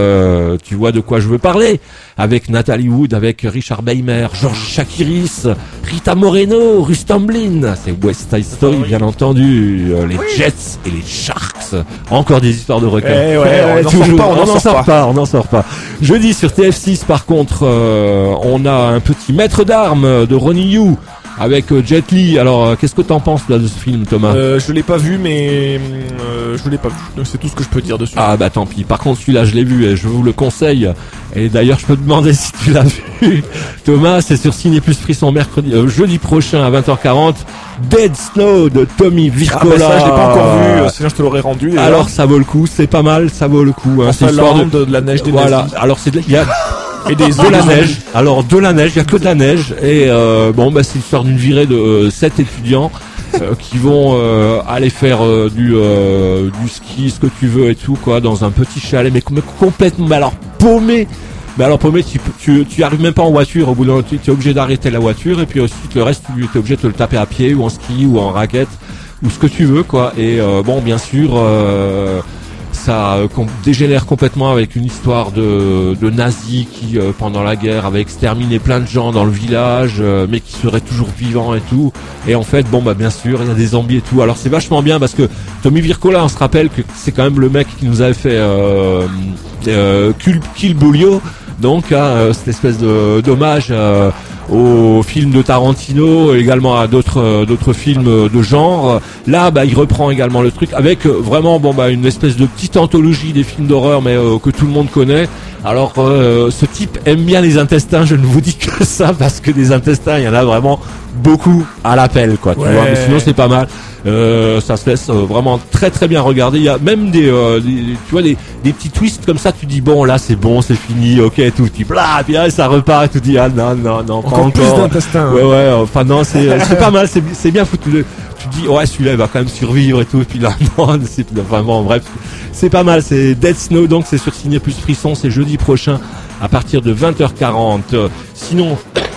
Tu vois de quoi je veux parler, avec Natalie Wood, avec Richard Beymer, Georges Chakiris, Rita Moreno, Russ Tamblyn. C'est West Side Story, bien entendu. Les Jets et les Sharks. Encore des histoires de requins. On n'en sort pas. Jeudi sur TF6, par contre, on a un petit maître d'armes de Ronnie Yu, avec Jet Li. Alors, qu'est-ce que t'en penses là de ce film, Thomas? Je l'ai pas vu, mais je l'ai pas vu. Donc c'est tout ce que je peux dire dessus. Ah bah tant pis. Par contre, celui-là, je l'ai vu et je vous le conseille. Et d'ailleurs, je peux te demander si tu l'as vu, Thomas. C'est sur Ciné Plus Frisson jeudi prochain à 20h40. Dead Snow de Tommy Wirkola. Ça, je l'ai pas encore vu. Sinon, je te l'aurais rendu. Déjà. Alors, ça vaut le coup. C'est pas mal. Ça vaut le coup. C'est l'histoire de la neige des nazis. Alors, il y a et de la neige. Alors de la neige, il y a que de la neige et c'est l'histoire d'une virée de 7 étudiants qui vont aller faire du ski, ce que tu veux et tout, quoi, dans un petit chalet, mais complètement, mais alors paumé. Mais alors paumé, tu arrives même pas en voiture. Au bout d'un moment, tu es obligé d'arrêter la voiture et puis ensuite le reste, tu es obligé de te le taper à pied ou en ski ou en raquette ou ce que tu veux, quoi. Et bon, bien sûr. Ça dégénère complètement avec une histoire de nazis qui pendant la guerre avaient exterminé plein de gens dans le village, mais qui seraient toujours vivants et tout. Et en fait, bon bah bien sûr, il y a des zombies et tout. Alors c'est vachement bien parce que Tommy Wirkola, on se rappelle que c'est quand même le mec qui nous avait fait Kill Bolio, donc cette espèce d'hommage au film de Tarantino, également à d'autres films de genre. Là, bah, il reprend également le truc avec vraiment, bon, bah, une espèce de petite anthologie des films d'horreur, mais que tout le monde connaît. Alors, ce type aime bien les intestins. Je ne vous dis que ça parce que des intestins, il y en a vraiment beaucoup à l'appel, quoi. Tu vois, mais sinon c'est pas mal. Ça se laisse vraiment très très bien regarder. Il y a même tu vois des petits twists comme ça. Tu dis bon, là c'est bon, c'est fini, ok, tout. Tu blah, puis ça repart et tu dis ah non, pas encore. Plus d'intestins. Ouais, enfin non, c'est pas mal, c'est bien foutu. Tu dis ouais, celui-là il va quand même survivre et tout. Et puis là non, c'est vraiment bref, c'est pas mal. C'est Dead Snow, donc c'est sur Ciné Plus Frisson. C'est jeudi prochain à partir de 20h40. Sinon.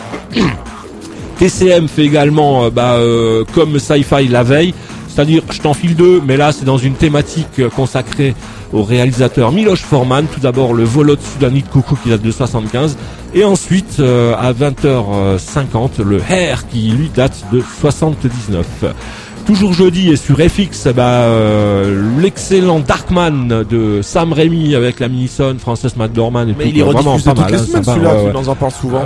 TCM fait également comme Sci-Fi la veille, c'est-à-dire je t'en file deux, mais là c'est dans une thématique consacrée au réalisateur Miloš Forman. Tout d'abord le Volot Sudani de Coucou qui date de 75, et ensuite à 20h50 le Hair qui lui date de 79. Toujours jeudi et sur FX, l'excellent Darkman de Sam Raimi avec la Minison, Frances McDormand et tout. Mais il est rediffusé toutes les semaines, celui-là, tu nous en parles souvent.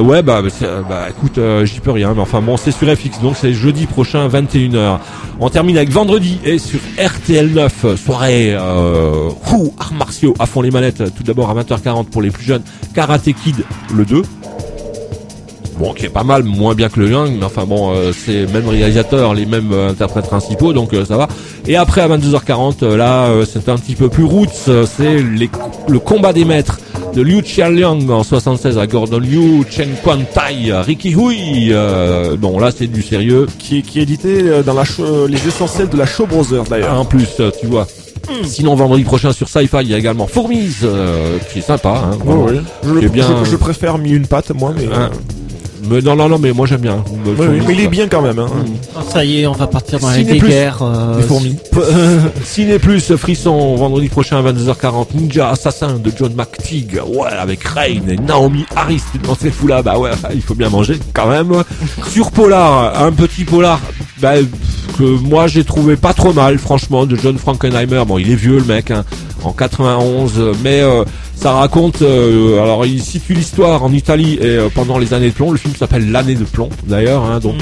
Écoute, j'y peux rien, mais enfin bon, c'est sur FX, donc c'est jeudi prochain, 21h. On termine avec vendredi et sur RTL 9, soirée, arts martiaux à fond les manettes. Tout d'abord à 20h40 pour les plus jeunes, Karate Kid, le 2. Bon, qui est pas mal, moins bien que le Young, mais enfin bon, c'est même réalisateur, les mêmes interprètes principaux, donc ça va. Et après à 22h40, là, c'est un petit peu plus roots, c'est le combat des maîtres de Liu Qianliang en 76 à Gordon Liu, Chen Quan Tai, Ricky Hui. Bon, là c'est du sérieux. Qui est édité dans les essentiels de la Shaw Brothers d'ailleurs. En plus, tu vois. Sinon vendredi prochain sur Sci-Fi il y a également Fourmise, qui est sympa. Hein, oui. Je préfère mis une patte moi, mais. Mais non, mais moi j'aime bien. Mais il est bien quand même. Hein. Ça y est, on va partir dans les guerres. Les fourmis. Ciné Plus Frisson vendredi prochain à 22h40. Ninja Assassin de John McTeague. Ouais, avec Rain et Naomi Harris. Tu te penses ces fous là, bah ouais, il faut bien manger quand même. Sur Polar, un petit polar. Que moi j'ai trouvé pas trop mal, franchement, de John Frankenheimer. Bon, il est vieux le mec, hein, en 91, mais ça raconte. Alors, il situe l'histoire en Italie et pendant les années de plomb. Le film s'appelle L'année de plomb, d'ailleurs. Hein, donc,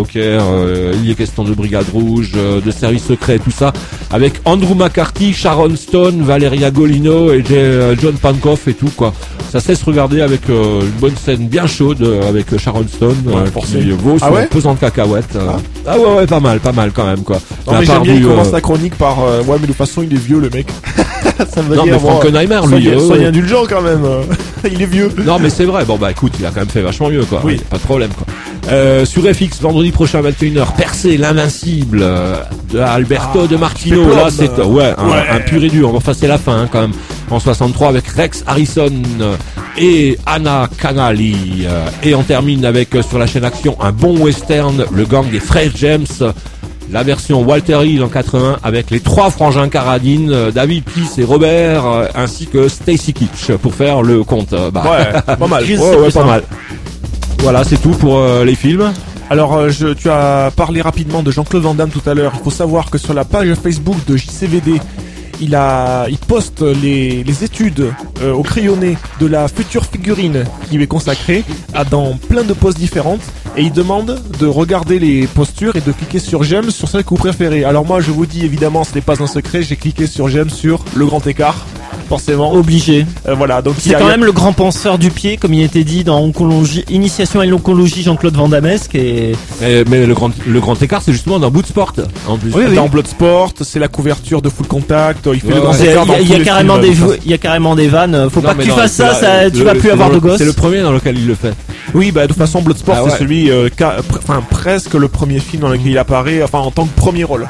il y est question de brigade rouge, de service secret, tout ça, avec Andrew McCarthy, Sharon Stone, Valeria Golino et John Pankow et tout quoi. Ça se laisse regarder avec une bonne scène bien chaude avec Sharon Stone qui vaut son pesant de cacahuètes. Ouais, pas mal quand même quoi. Non, mais j'aime bien, il commence la chronique par ouais, mais de toute façon il est vieux le mec. Ça me non mais Frankenheimer lui soyez indulgent quand même. Il est vieux. Non mais c'est vrai. Bon bah écoute, il a quand même fait vachement mieux quoi. Oui. Pas de problème quoi. Sur FX vendredi prochain à 21h, Percé l'invincible de Alberto de Martino. Là c'est un pur et dur. Enfin c'est la fin hein, quand même. En 63 avec Rex Harrison et Anna Canali. Et on termine avec sur la chaîne Action un bon western, le gang des frères James. La version Walter Hill en 80 avec les trois frangins Carradine, David Peace et Robert, ainsi que Stacy Keach pour faire le compte. Ouais, pas mal. Pas mal. Voilà, c'est tout pour les films. Alors, tu as parlé rapidement de Jean-Claude Van Damme tout à l'heure. Il faut savoir que sur la page Facebook de JCVD, il poste les études au crayonné de la future figurine qui lui est consacrée dans plein de poses différentes, et il demande de regarder les postures et de cliquer sur j'aime sur celle que vous préférez. Alors moi je vous dis évidemment ce n'est pas un secret, j'ai cliqué sur j'aime sur le grand écart. Forcément obligé. Voilà, donc c'est quand même le grand penseur du pied, comme il était dit dans Oncologie, Initiation à l'oncologie, Jean-Claude Van Dammesque. Mais le grand écart, c'est justement dans Bloodsport. En plus. Oui. Dans Bloodsport, c'est la couverture de Full Contact. Il fait le grand écart. Il y a carrément des vannes. Faut pas que tu fasses ça, tu vas plus avoir de gosses. C'est le premier dans lequel il le fait. Oui, bah de toute façon, Bloodsport, Ah c'est ouais. celui, presque le premier film dans lequel il apparaît, enfin en tant que premier rôle.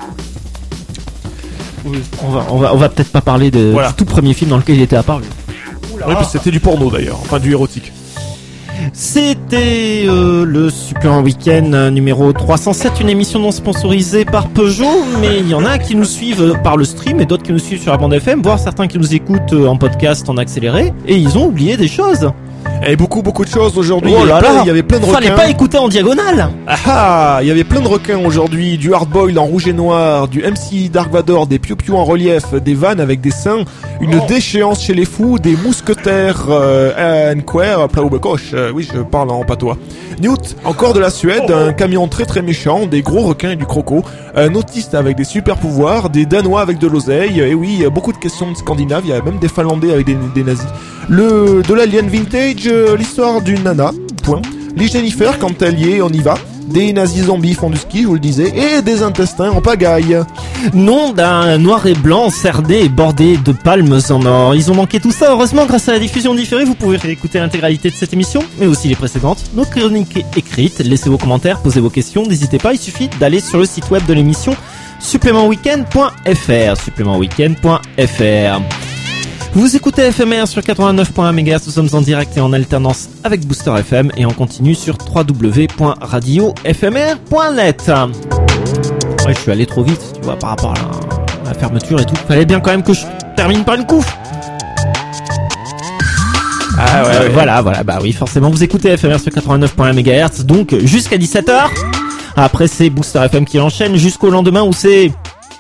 On va peut-être pas parler du tout premier film dans lequel il était apparu. Oui, parce que c'était du porno d'ailleurs, enfin du érotique. C'était le Super Week-end numéro 307, une émission non sponsorisée par Peugeot, mais il y en a qui nous suivent par le stream et d'autres qui nous suivent sur la bande FM, voire certains qui nous écoutent en podcast en accéléré, et ils ont oublié des choses. Et beaucoup de choses aujourd'hui. Oh là là, il y avait plein de requins. Fallait pas écouter en diagonale. Il y avait plein de requins aujourd'hui, du hardboil en rouge et noir, du MC Dark Vador, des piou-piou en relief, des vannes avec des seins, une déchéance chez les fous, des mousquetaires, plat ou becoche, oui je parle en patois. Newt, encore de la Suède, un camion très très méchant, des gros requins et du croco, un autiste avec des super pouvoirs, des Danois avec de l'oseille, et oui, beaucoup de questions de Scandinaves, il y a même des Finlandais avec des nazis. De l'Alien Vintage, l'histoire d'une nana, point. Les Jennifer, quand elle y est, on y va. Des nazis zombies font du ski, je vous le disais, et des intestins en pagaille. Nom d'un noir et blanc cerdé et bordé de palmes en or. Ils ont manqué tout ça, heureusement grâce à la diffusion différée, vous pouvez réécouter l'intégralité de cette émission, mais aussi les précédentes, nos chroniques écrites, laissez vos commentaires, posez vos questions, n'hésitez pas, il suffit d'aller sur le site web de l'émission supplémentweekend.fr. Vous écoutez FMR sur 89.1 MHz, nous sommes en direct et en alternance avec Booster FM et on continue sur www.radiofmr.net. Ouais, je suis allé trop vite, tu vois, par rapport à la fermeture et tout. Fallait bien quand même que je termine par une couffe. Ah ouais. Voilà, bah oui, forcément, vous écoutez FMR sur 89.1 MHz, donc jusqu'à 17h. Après, c'est Booster FM qui enchaîne jusqu'au lendemain où c'est...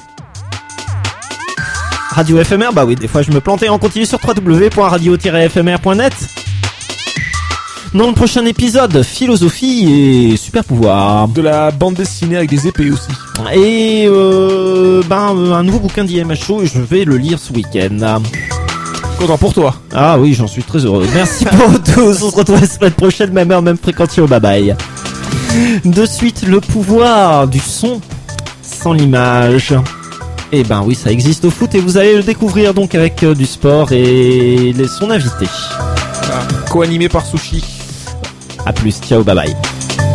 Radio FMR, bah oui, des fois je me plantais, on continue sur www.radio-fmr.net. Dans le prochain épisode, philosophie et super pouvoir. De la bande dessinée avec des épées aussi. Et un nouveau bouquin d'IMHO, je vais le lire ce week-end. Content pour toi. Ah oui, j'en suis très heureux. Merci pour tous, on se retrouve la semaine prochaine, même heure, même fréquence, bye bye. De suite, le pouvoir du son sans l'image. Eh ben oui, ça existe au foot et vous allez le découvrir donc avec du sport et son invité. Co-animé par Sushi. A plus, ciao, bye bye.